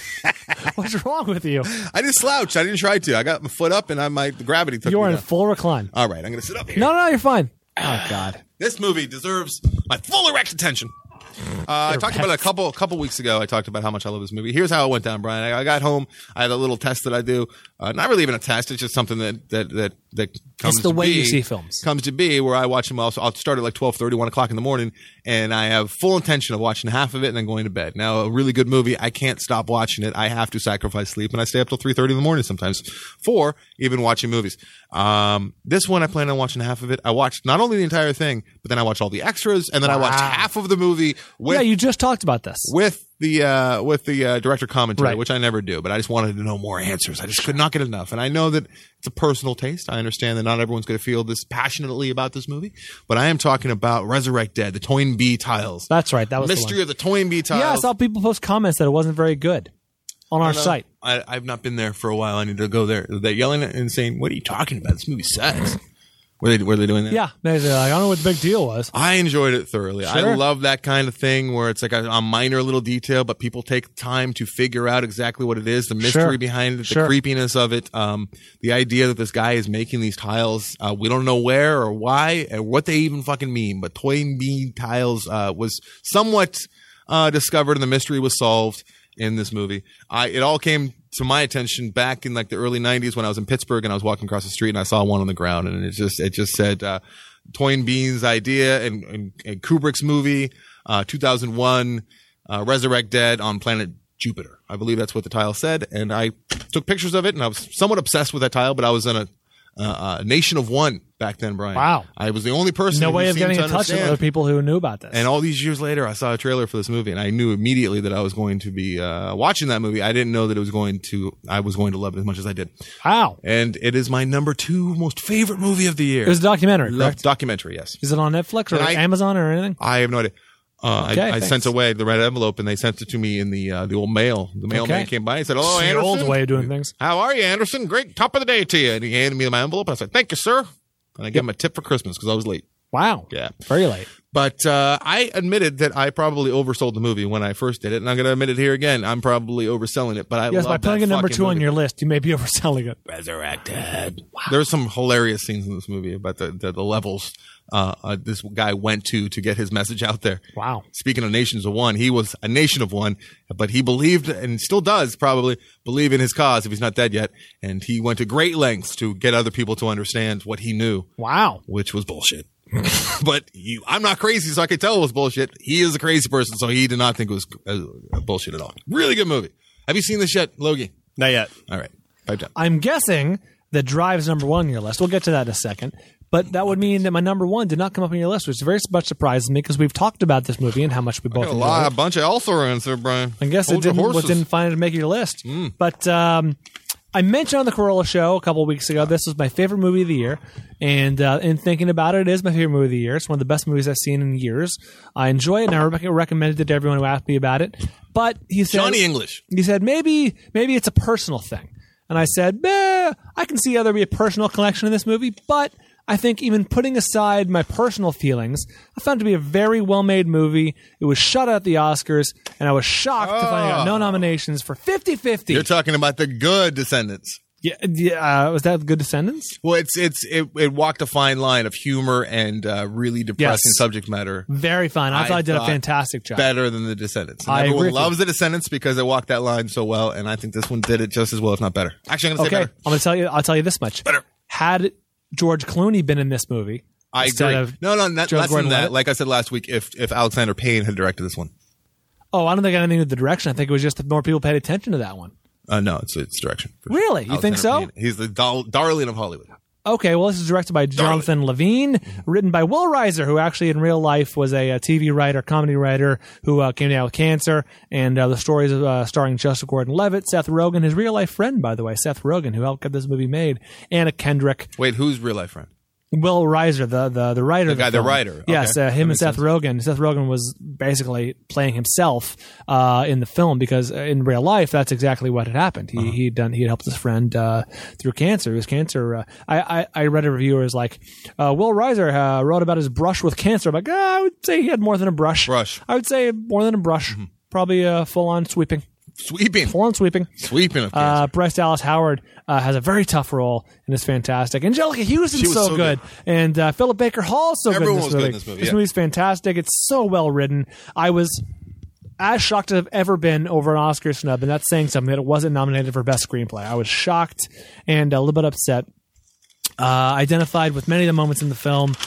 What's wrong with you? I just slouched. I didn't try to. I got my foot up, and I my the gravity took You me are in down. full recline. All right, I'm going to sit up here. No, no, you're fine. Oh, God. This movie deserves my full erect attention. Uh, I talked about it a couple a couple weeks ago. I talked about how much I love this movie. Here's how it went down, Brian. I, I got home. I had a little test that I do. Uh, not really even a test. It's just something that that that that comes. It's the to way be, you see films. Comes to be where I watch them. Also, I'll start at like twelve thirty, one o'clock in the morning, and I have full intention of watching half of it and then going to bed. Now, a really good movie, I can't stop watching it. I have to sacrifice sleep, and I stay up till three thirty in the morning sometimes, four even watching movies. Um, this one, I plan on watching half of it. I watched not only the entire thing, but then I watched all the extras, and then I watched Wow. half of the movie with Yeah, you just talked about this. with the uh, with the uh, director commentary, Right. which I never do, but I just wanted to know more answers. I just could not get enough, and I know that it's a personal taste. I understand that not everyone's going to feel this passionately about this movie, but I am talking about Resurrect Dead, the Toynbee Tiles. That's right. That was Mystery the of the Toynbee one. Tiles. Yeah, I saw people post comments that it wasn't very good on our I know. site. I, I've not been there for a while. I need to go there. They're yelling and saying, "What are you talking about? This movie sucks." Were they were they doing that? Yeah, they're like, I don't know what the big deal was. I enjoyed it thoroughly. I Sure. love that kind of thing where it's like a, a minor little detail, but people take time to figure out exactly what it is, the mystery Sure. behind it, the Sure. creepiness of it, um, the idea that this guy is making these tiles. Uh, we don't know where or why or what they even fucking mean, but Toynbee tiles uh, was somewhat uh, discovered and the mystery was solved in this movie. I it all came to my attention back in like the early nineties when I was in Pittsburgh and I was walking across the street and I saw one on the ground and it just it just said uh, Toynbee's idea and, and, and Kubrick's movie, uh, two thousand one, uh, Resurrect Dead on planet Jupiter. I believe that's what the tile said, and I took pictures of it and I was somewhat obsessed with that tile, but I was in a uh, a nation of one back then, Brian. Wow. I was the only person. No who way of seemed getting to in touch with understand. other people who knew about this. And all these years later, I saw a trailer for this movie, and I knew immediately that I was going to be uh, watching that movie. I didn't know that it was going to. I was going to love it as much as I did. Wow. And it is my number two most favorite movie of the year. It was a documentary, Love correct? documentary. Yes, Is it on Netflix or And I- Amazon or anything? I have no idea. Uh, Okay, I, I thanks. sent away the red envelope, and they sent it to me in the uh, the old mail. The mailman Okay. came by and said, "Hello, It's the Anderson. old way of doing things. How are you, Anderson? Great, top of the day to you." And he handed me my envelope. And I said, "Thank you, sir." And I gave him a tip for Christmas because I was late. Wow. Yeah. Very late. But uh, I admitted that I probably oversold the movie when I first did it, and I'm going to admit it here again. I'm probably overselling it, but I Yes, love by putting that a number fucking two on movie. your list, you may be overselling it. Resurrected. Wow. There's some hilarious scenes in this movie about the the, the levels uh, uh, this guy went to to get his message out there. Wow. Speaking of nations of one, he was a nation of one, but he believed and still does probably believe in his cause if he's not dead yet. And he went to great lengths to get other people to understand what he knew, Wow. which was bullshit. But you, I'm not crazy, so I could tell it was bullshit. He is a crazy person, so he did not think it was uh, bullshit at all. Really good movie. Have you seen this yet, Logie? Not yet. All right. Pipe down. I'm guessing that Drive's number one on your list. We'll get to that in a second. But that would mean that my number one did not come up on your list, which very much surprises me because we've talked about this movie and how much we both Got a enjoyed lot, it. a bunch of Elsorans there, Brian. I guess Hold it your didn't, what horses. didn't find it to make your list. But um, I mentioned on the Corolla show a couple of weeks ago, this was my favorite movie of the year. And uh, in thinking about it, it is my favorite movie of the year. It's one of the best movies I've seen in years. I enjoy it, and I rec- recommended it to everyone who asked me about it. But he said, Johnny English. he said maybe maybe it's a personal thing. and I said, eh, I can see how there be a personal connection in this movie, but I think even putting aside my personal feelings, I found it to be a very well-made movie. It was shut at the Oscars, and I was shocked to find out no nominations for fifty-fifty. You're talking about the good Descendants. Yeah, yeah uh, was that Good Descendants? Well, it's it's it, it walked a fine line of humor and uh, really depressing Yes. subject matter. Very fine. I, I thought I did a thought fantastic job. Better than the Descendants. And I everyone agree with loves the Descendants because they walked that line so well, and I think this one did it just as well, if not better. Actually, I'm going to say Okay, better. I'm going to tell you. I'll tell you this much. Better. Had George Clooney been in this movie, I instead agree. of No, no, not, Joe less than Gordon-Levitt? that. Like I said last week, if if Alexander Payne had directed this one, Oh, I don't think it had anything to do with the direction. I think it was just that more people paid attention to that one. uh, no, it's it's direction. for sure. Really? You think Alexander so? Payne. He's the dar- darling of Hollywood. Okay, well, this is directed by Jonathan Levine, written by Will Reiser, who actually in real life was a, a T V writer, comedy writer, who uh, came down with cancer. And uh, the story is uh, starring Joseph Gordon-Levitt, Seth Rogen, his real life friend, by the way, Seth Rogen, who helped get this movie made, Anna Kendrick. Wait, who's real life friend? Will Reiser, the the the writer, The of guy, the film. writer. Yes, Okay. uh, That him and makes Seth sense. Rogen. Seth Rogen was basically playing himself uh, in the film because uh, in real life, that's exactly what had happened. He Uh-huh. he'd done he had helped his friend uh, through cancer. His cancer. Uh, I, I I read a review where it was like, uh, Will Reiser uh, wrote about his brush with cancer. I'm like, ah, I would say he had more than a brush. Brush. I would say more than a brush. Mm-hmm. Probably a full on sweeping. Sweeping. Full on sweeping. Sweeping of Uh, cancer. Bryce Dallas Howard uh, has a very tough role and is fantastic. Angelica Houston's She was so, so good. good. And uh, Philip Baker Hall's so Everyone good in this was movie. good in this movie, yeah. movie's fantastic. It's so well written. I was as shocked as I've ever been over an Oscar snub, and that's saying something, that it wasn't nominated for Best Screenplay. I was shocked and a little bit upset. Uh, identified with many of the moments in the film.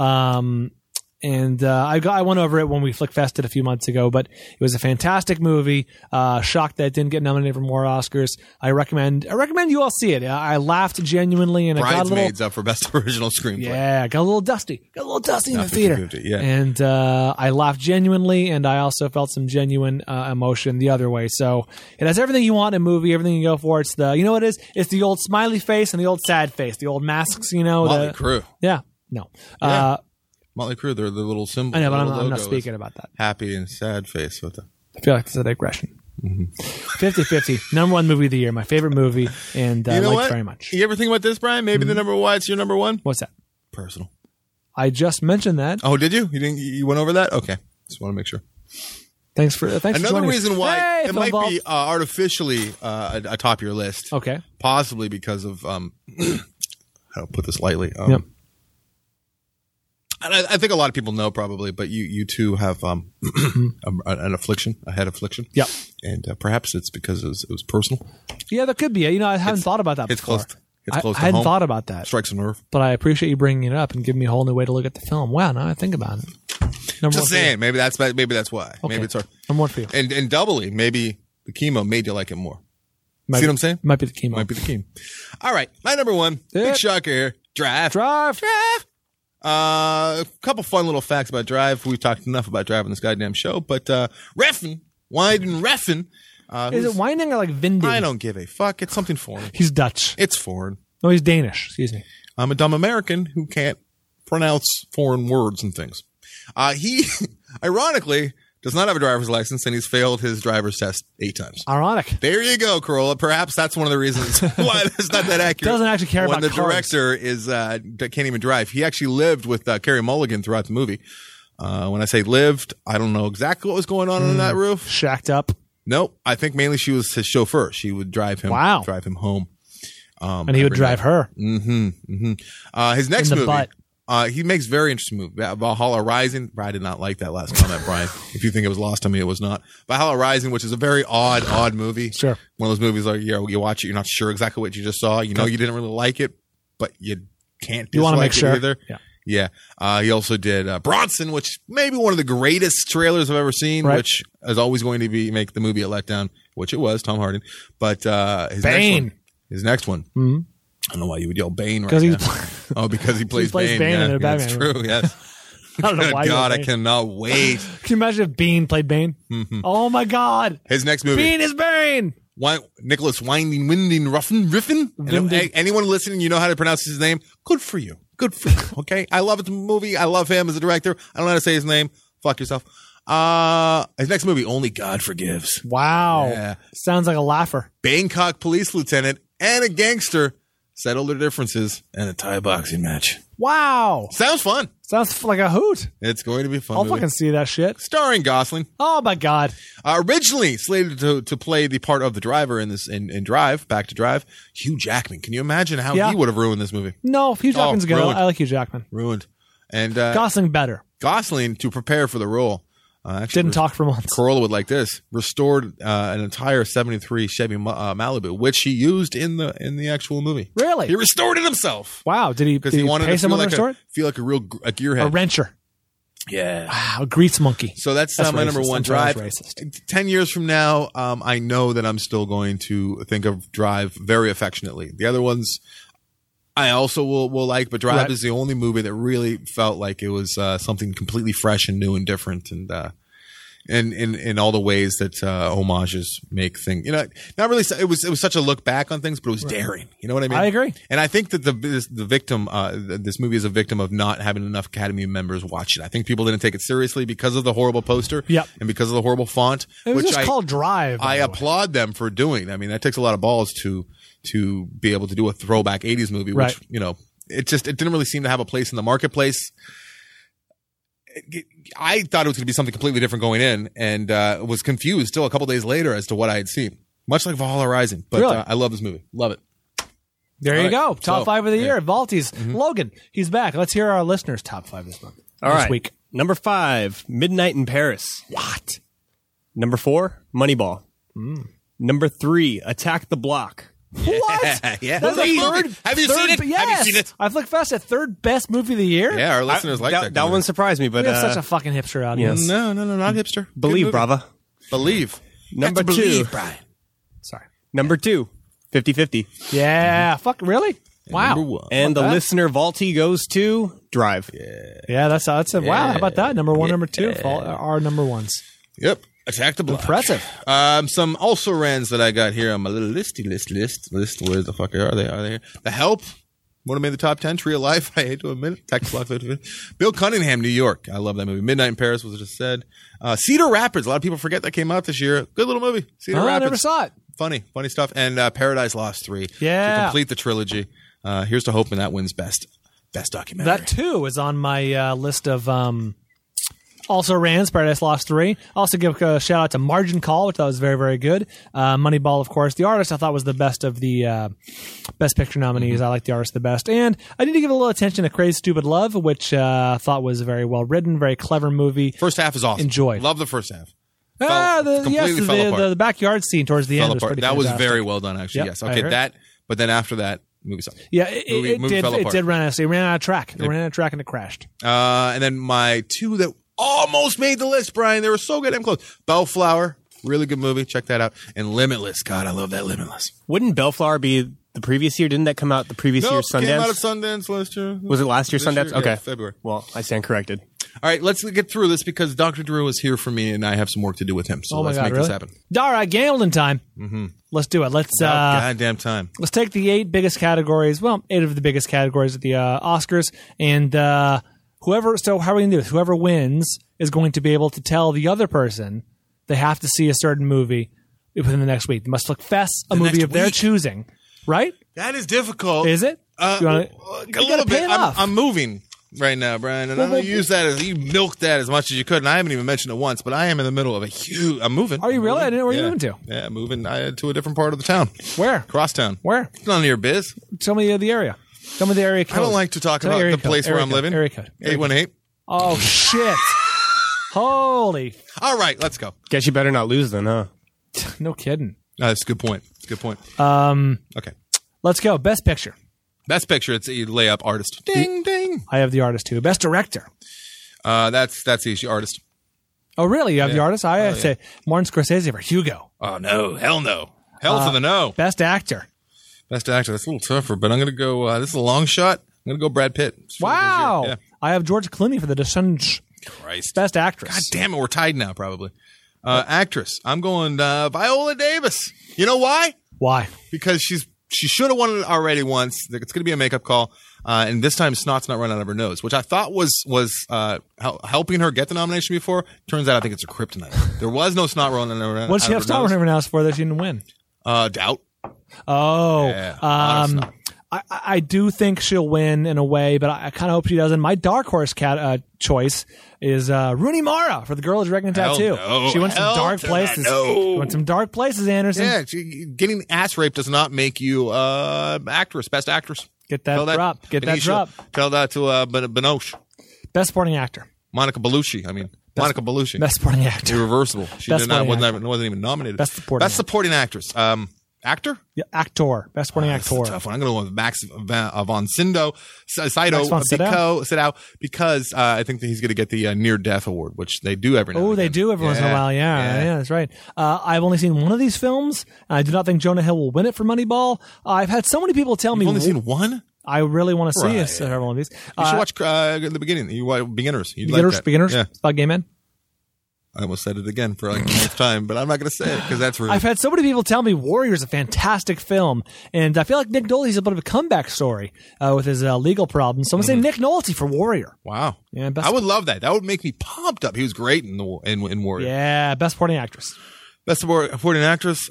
Um, And uh, I got, I went over it when we Flick Fested a few months ago, but it was a fantastic movie. Uh, shocked that it didn't get nominated for more Oscars. I recommend I recommend you all see it. I, I laughed genuinely, and I got a little Bridesmaids up for best original screenplay. yeah, got a little dusty, got a little dusty in Not the theater. fifty-fifty, yeah. And uh, I laughed genuinely, and I also felt some genuine uh, emotion the other way. So it has everything you want in a movie, everything you go for. It's the you know what it is? It's the old smiley face and the old sad face, the old masks. You know, Motley the, Crue. yeah, no. Yeah. Uh, Motley Crue, they're the little symbol. I know, but the I'm, little I'm not logo speaking is about that. Happy and sad face with the. I feel like it's a digression. fifty-fifty, number one movie of the year, my favorite movie, and uh, You know liked what? very much. You ever think about this, Brian? Maybe the number why it's your number one? What's that? Personal. I just mentioned that. Oh, did you? You didn't? You went over that? Okay. Just want to make sure. Thanks for thanks for Another joining us. reason why Hey, it Film might Vault. be uh, artificially uh, atop your list, Okay. possibly because of um, how to put this lightly. Um, Yep. And I, I think a lot of people know probably, but you you two have um, a, an affliction, a head affliction. Yep. And uh, perhaps it's because it was, it was personal. Yeah, that could be. You know, I haven't It's- thought about that It's before. close. To, it's I, close I to hadn't home. thought about that, Strikes a nerve. but I appreciate you bringing it up and giving me a whole new way to look at the film. Wow, now I think about it. Number one Just for you. saying, maybe that's maybe that's why. Okay. Maybe it's our, Number one for you. and and doubly, maybe the chemo made you like it more. Might See be- what I'm saying? Might be the chemo. Might be the chemo. All right, my number one, Yeah. big shocker here, Drive. Drive. Drive. Uh, a couple fun little facts about Drive. We've talked enough about Drive on this goddamn show, but uh, Refn, Wyden Refn. Uh, Is who's- it winding or like Vinding? I don't give a fuck. It's something foreign. He's Dutch. It's foreign. No, he's Danish. Excuse me. I'm a dumb American who can't pronounce foreign words and things. Uh, he, ironically, does not have a driver's license, and he's failed his driver's test eight times. Ironic. There you go, Corolla. Perhaps that's one of the reasons why it's not that accurate. Doesn't actually care when about the cars. director is uh, that can't even drive. He actually lived with uh, Carey Mulligan throughout the movie. Uh, when I say lived, I don't know exactly what was going on Hmm. on that roof. Shacked up. Nope. I think mainly she was his chauffeur. She would drive him. Wow. Drive him home. Um, And he would every drive night. her. Mm-hmm. Mm-hmm. Uh, his next In the movie. butt. Uh, he makes very interesting movie. Valhalla Rising. I did not like that last comment, Brian. If you think it was lost on me, it was not. Valhalla Rising, which is a very odd, odd movie. Sure. One of those movies like, you know, you watch it, you're not sure exactly what you just saw. You know, you didn't really like it, but you can't You wanna dislike make it sure. either. Yeah. Yeah. Uh, he also did uh, Bronson, which may be one of the greatest trailers I've ever seen, Right. which is always going to be make the movie a letdown, which it was, Tom Hardy. But uh, his Bane. next one, his next one, Mm-hmm. I don't know why you would yell Bane right 'Cause now. he's- oh, because he plays, plays Bane. Bane yeah, in a yeah, Batman That's movie. true. Yes. I don't know Good why. God, I Bane. cannot wait. Can you imagine if Bean played Bane? Mm-hmm. Oh my God. His next movie, Bean is Bane. Wy- Nicholas Winding Winding Ruffin Riffin. And Winding. a- anyone listening, you know how to pronounce his name. Good for you. Good for you. Okay, I love the movie. I love him as a director. I don't know how to say his name. Fuck yourself. Uh, his next movie, Only God Forgives. Wow. Yeah. Sounds like a laugher. Bangkok police lieutenant and a gangster settle their differences in a Thai boxing match. Wow. Sounds fun. Sounds like a hoot. It's going to be a fun. I'll movie. fucking see that shit. Starring Gosling. Oh my God. Uh, originally slated to, to play the part of the driver in this in, in Drive, Back to Drive, Hugh Jackman. Can you imagine how Yeah. he would have ruined this movie? No, Hugh Jackman's Oh, good. ruined. I like Hugh Jackman. Ruined. And uh, Gosling better. Gosling, to prepare for the role, uh, actually Didn't talk for months. Corolla would like this: restored uh, an entire seventy-three Chevy uh, Malibu, which he used in the in the actual movie. Really? He restored it himself Wow. Did he, because did he he wanted pay to feel someone like, to restore a, it? feel like a real gr- a A gearhead. wrencher. Yeah. Wow. A grease monkey. So that's, That's uh, my racist. number one I'm sorry, drive. that's racist. Ten years from now, um, I know that I'm still going to think of Drive very affectionately. The other ones, I also will, will like, but Drive Right. is the only movie that really felt like it was uh, something completely fresh and new and different, and uh, and in in all the ways that uh, homages make things. You know, not really. It was it was such a look back on things, but it was daring. You know what I mean? I agree. And I think that the this, the victim, uh, th- this movie is a victim of not having enough Academy members watch it. I think people didn't take it seriously because of the horrible poster, Yep. and because of the horrible font, It was which just I called Drive. by I the way. applaud them for doing. I mean, that takes a lot of balls to to be able to do a throwback eighties movie, which Right. you know, it just it didn't really seem to have a place in the marketplace. It- I thought it was going to be something completely different going in, and uh, was confused still a couple days later as to what I had seen. Much like Valhalla Rising, but Really? uh, I love this movie. Love it. There All you right. go. Top So, five of the yeah. year. Valties. Logan, he's back. Let's hear our listeners' top five this month. All this right. week. Number five, Midnight in Paris. What? Number four, Moneyball. Hmm. Number three, Attack the Block. What? Yeah. That's the Please. third, Have you third, seen it? Yes. Have you seen it? I flick fast at third best movie of the year. Yeah, our listeners like that. that, that kind of- one surprised me, but We have uh, such a fucking hipster audience. yes. No, no, no, not hipster. Good believe, movie. brava. Believe. Number Have to two. believe, Brian. Sorry. Number two, fifty-fifty. Yeah. Fuck. Really? Wow. Number one. And the that? listener Vaulty goes to Drive. Yeah. That's that's a wow. How about that? Number one, Yeah. number two, fall, are number ones. Yep. Attack the Block. Impressive. Um, some also rans that I got here on my little listy list list list. Where the fuck are they? Are they here? The Help would have made the top ten. Tree of Life. I hate to admit it. Attack the Block. fifty fifty. Bill Cunningham, New York. I love that movie. Midnight in Paris was just said. Uh, Cedar Rapids. A lot of people forget that came out this year. Good little movie. Cedar Oh, I Rapids. never saw it. Funny, funny stuff. And uh, Paradise Lost three. Yeah. To complete the trilogy. Uh, here's to hoping that wins best best documentary. That too is on my uh, list of um, also Rans, Paradise Lost three. Also give a shout out to Margin Call, which I thought was very, very good. Uh, Moneyball, of course. The Artist I thought was the best of the uh, Best Picture nominees. I like The Artist the best. And I need to give a little attention to Crazy Stupid Love, which uh, I thought was a very well written, very clever movie. First half is awesome. Enjoyed. Love the first half. Ah, Fell- the, yes, completely the, fell the, apart. the backyard scene towards the Fell end was apart. pretty That was fantastic. very well done, actually. Yep, yes. I Okay, heard. that. But then after that, movie sucked. Yeah, it, Movie- it, movie did, fell it apart. did run out of, it ran out of track. It ran out of track and it crashed. Uh, and then my two that almost made the list, Brian. They were so good. I'm close. Bellflower, really good movie. Check that out. And Limitless. God, I love that Limitless. Wouldn't Bellflower be the previous year? Didn't that come out the previous year, Nope, Sundance? came out of Sundance last year. Was it last year, This Sundance? year? Okay. Yeah, February. Well, I stand corrected. All right, let's get through this because Doctor Drew is here for me, and I have some work to do with him. So Oh my let's God, make really? this happen. All right, gambling time. Mm-hmm. Let's do it. Let's Oh, uh, goddamn time. let's take the eight biggest categories. Well, eight of the biggest categories at the uh, Oscars, and uh, whoever. So how are we gonna do this? Whoever wins is going to be able to tell the other person they have to see a certain movie within the next week. They must confess a The movie next of their week? choosing. Right? That is difficult. Is it? Uh, You wanna- a you little gotta pay bit. it I'm, off. I'm moving right now, Brian, and Well, I'm going well, to use that as you milked that as much as you could. And I haven't even mentioned it once, but I am in the middle of a huge. I'm moving. Are you I'm really? I moving. didn't know where yeah. you moving to. Yeah, moving uh, to a different part of the town, Where? crosstown. Where? It's none of your biz. Tell me the area. Tell me the area code. I don't like to talk Tell me about area the code. place where Area I'm code. living. Area code. Eight one eight. Oh shit! Holy, All right, let's go. Guess you better not lose then, huh? no kidding. Uh, that's a good point. It's a good point. Um, Okay. let's go. Best picture. Best picture. It's a layup artist. Ding ding. I have the artist too. Best director. Uh, that's that's the issue. Artist. Oh, really? You have the Yeah. artist? I Oh, have to say Martin Scorsese for Hugo. Oh no, hell no, hell Uh, for the no. Best actor. Best actor. That's a little tougher, but I'm gonna go. Uh, this is a long shot. I'm gonna go Brad Pitt. It's really good Wow. year. I have George Clooney for The Descendants. Yeah. Christ. Best actress. God damn it, we're tied now. Probably. Uh, actress. I'm going uh, Viola Davis. You know why? Why? Because she's she should have won it already once. It's going to be a makeup call, uh, and this time snot's not running out of her nose, which I thought was was uh, hel- helping her get the nomination before. Turns out I think it's a kryptonite. There was no snot running out of her What did she out have of her Star nose. Wars announced for that she didn't win? Uh, doubt. Oh, Yeah, a lot of um, stuff. I, I do think she'll win in a way, but I, I kind of hope she doesn't. My dark horse cat uh, choice is uh, Rooney Mara for the Girl with the Dragon Hell Tattoo. no. She went some Hell dark to the places. no. She went some dark places, Anderson. Yeah, she, getting ass raped does not make you uh, actress, best actress. Get that, Tell drop. Get that Benicia, drop. Tell that to uh, Ben- Benoche. Best supporting actor. Monica Bellucci. I mean, Monica Bellucci. Best supporting actor. Irreversible. She Best did not, supporting wasn't, actor. even, wasn't even nominated. Best supporting Best actor. supporting actress. Um, actor? Yeah, actor. Best supporting That's a actor. tough one. I'm going to go with Max Van, uh, von Sydow, S- Sydow, Max von Sydow? because, Sydow, because uh, I think that he's going to get the uh, near-death award, which they do every now Oh, and they again. do every once in a while. Yeah, yeah, that's right. Uh, I've only seen one of these films. I do not think Jonah Hill will win it for Moneyball. Uh, I've had so many people tell You've me only seen one? I really want to see Right. a- several of these. You Uh, should watch uh, at the beginning. You watch Beginners. You'd beginners. like that. beginners. Yeah. It's about gay men. I almost said it again for like the ninth time, but I'm not going to say it because that's rude. I've had so many people tell me Warrior is a fantastic film, and I feel like Nick Nolte's a bit of a comeback story uh, with his uh, legal problems. So I'm going to say Nick Nolte for Warrior. Wow. Yeah, best- I would love that. That would make me pumped up. He was great in the in, in Warrior. Yeah, best supporting actress. Best support- supporting actress,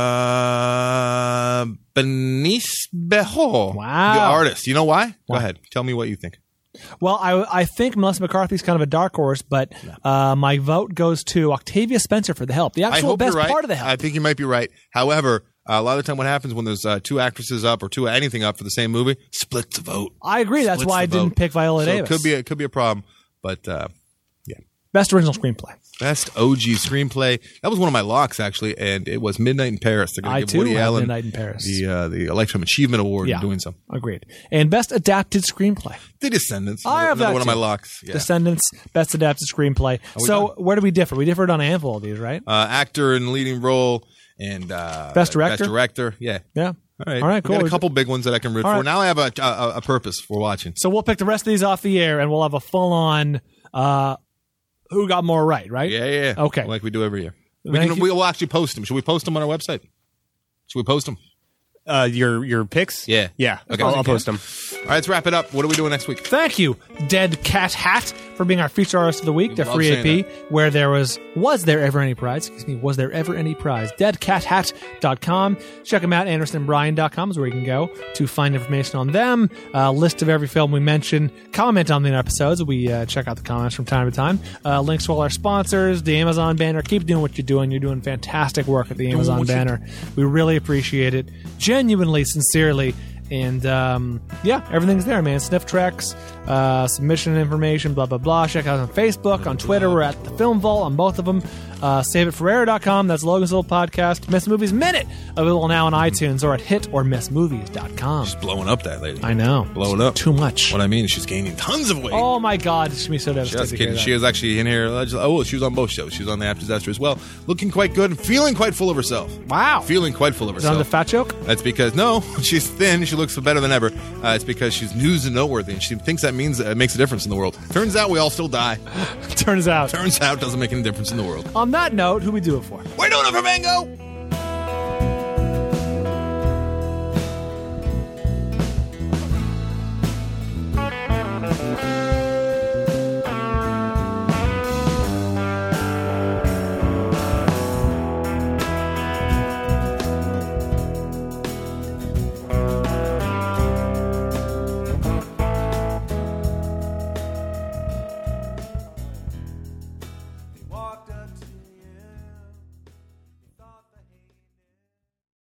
uh, Benice Bejo. Wow. The artist. You know why? Go Why? ahead. Tell me what you think. Well, I I think Melissa McCarthy's kind of a dark horse, but uh, my vote goes to Octavia Spencer for The Help, the I actual hope best you're right. part of The Help. I think you might be right. However, uh, a lot of the time what happens when there's uh, two actresses up or two anything up for the same movie, splits the vote. I agree. That's Splits why I the didn't vote. pick Viola So Davis. It could be a, it could be a problem, but uh, yeah. Best original screenplay. Best O G screenplay. That was one of my locks actually, and it was Midnight in Paris. They're going I to give too Woody have Allen Midnight in Paris. the uh, the Lifetime Achievement Award Yeah, for doing so. agreed. And best adapted screenplay. The Descendants. I have another that one of my too. locks. Yeah. Descendants, best adapted screenplay. we So done? where do we differ? We differed on a handful of these, right? uh, actor in leading role and uh, Best director? Best director. Yeah. yeah. All right. All right, We cool. got a couple big ones that I can root All for. right. Now I have a, a a purpose for watching. So we'll pick the rest of these off the air, and we'll have a full-on uh, who got more right, right? Yeah, yeah. yeah. Okay. Like we do every year. We Thank can, you. we will actually post them. Should we post them on our website? Should we post them? Uh, your your picks? Yeah. yeah. Okay. I'll, I'll Okay. post them. All right, let's wrap it up. What are we doing next week? Thank you, Dead Cat Hat, for being our feature artist of the week. The love free A P, saying where there was was there ever any prize? Excuse me, was there ever any prize? dead cat hat dot com. Check them out. anderson and bryan dot com is where you can go to find information on them. A list of every film we mentioned. Comment on the episodes. We uh, check out the comments from time to time. Uh, links to all our sponsors, the Amazon banner. Keep doing what you're doing. You're doing fantastic work at the Amazon what you banner. We really appreciate it. Genuinely, sincerely. And um, yeah, everything's there, man. Sniff tracks, uh, submission information, blah, blah, blah. Check out on Facebook, on Twitter. We're at the Film Vault on both of them. Uh, save it for air dot com. That's Logan's Old Podcast. Miss Movies Minute. Available now on iTunes or at hit or miss movies dot com. She's blowing up, that lady. I know. Blowing up. Too much. What I mean is she's gaining tons of weight. Oh my God. It's going to be so Just devastating. to hear kidding. that. She was actually in here. Oh, she was on both shows. She was on the After Disaster as well. Looking quite good and feeling quite full of herself. Wow. Feeling quite full of Is that on the herself. fat joke? That's because, no, she's thin. She looks better than ever. Uh, it's because she's news and noteworthy, and she thinks that means uh, it makes a difference in the world. Turns out we all still die. Turns out. Turns out it doesn't make any difference in the world. On that note, who we do it for? We're doing it for Mango!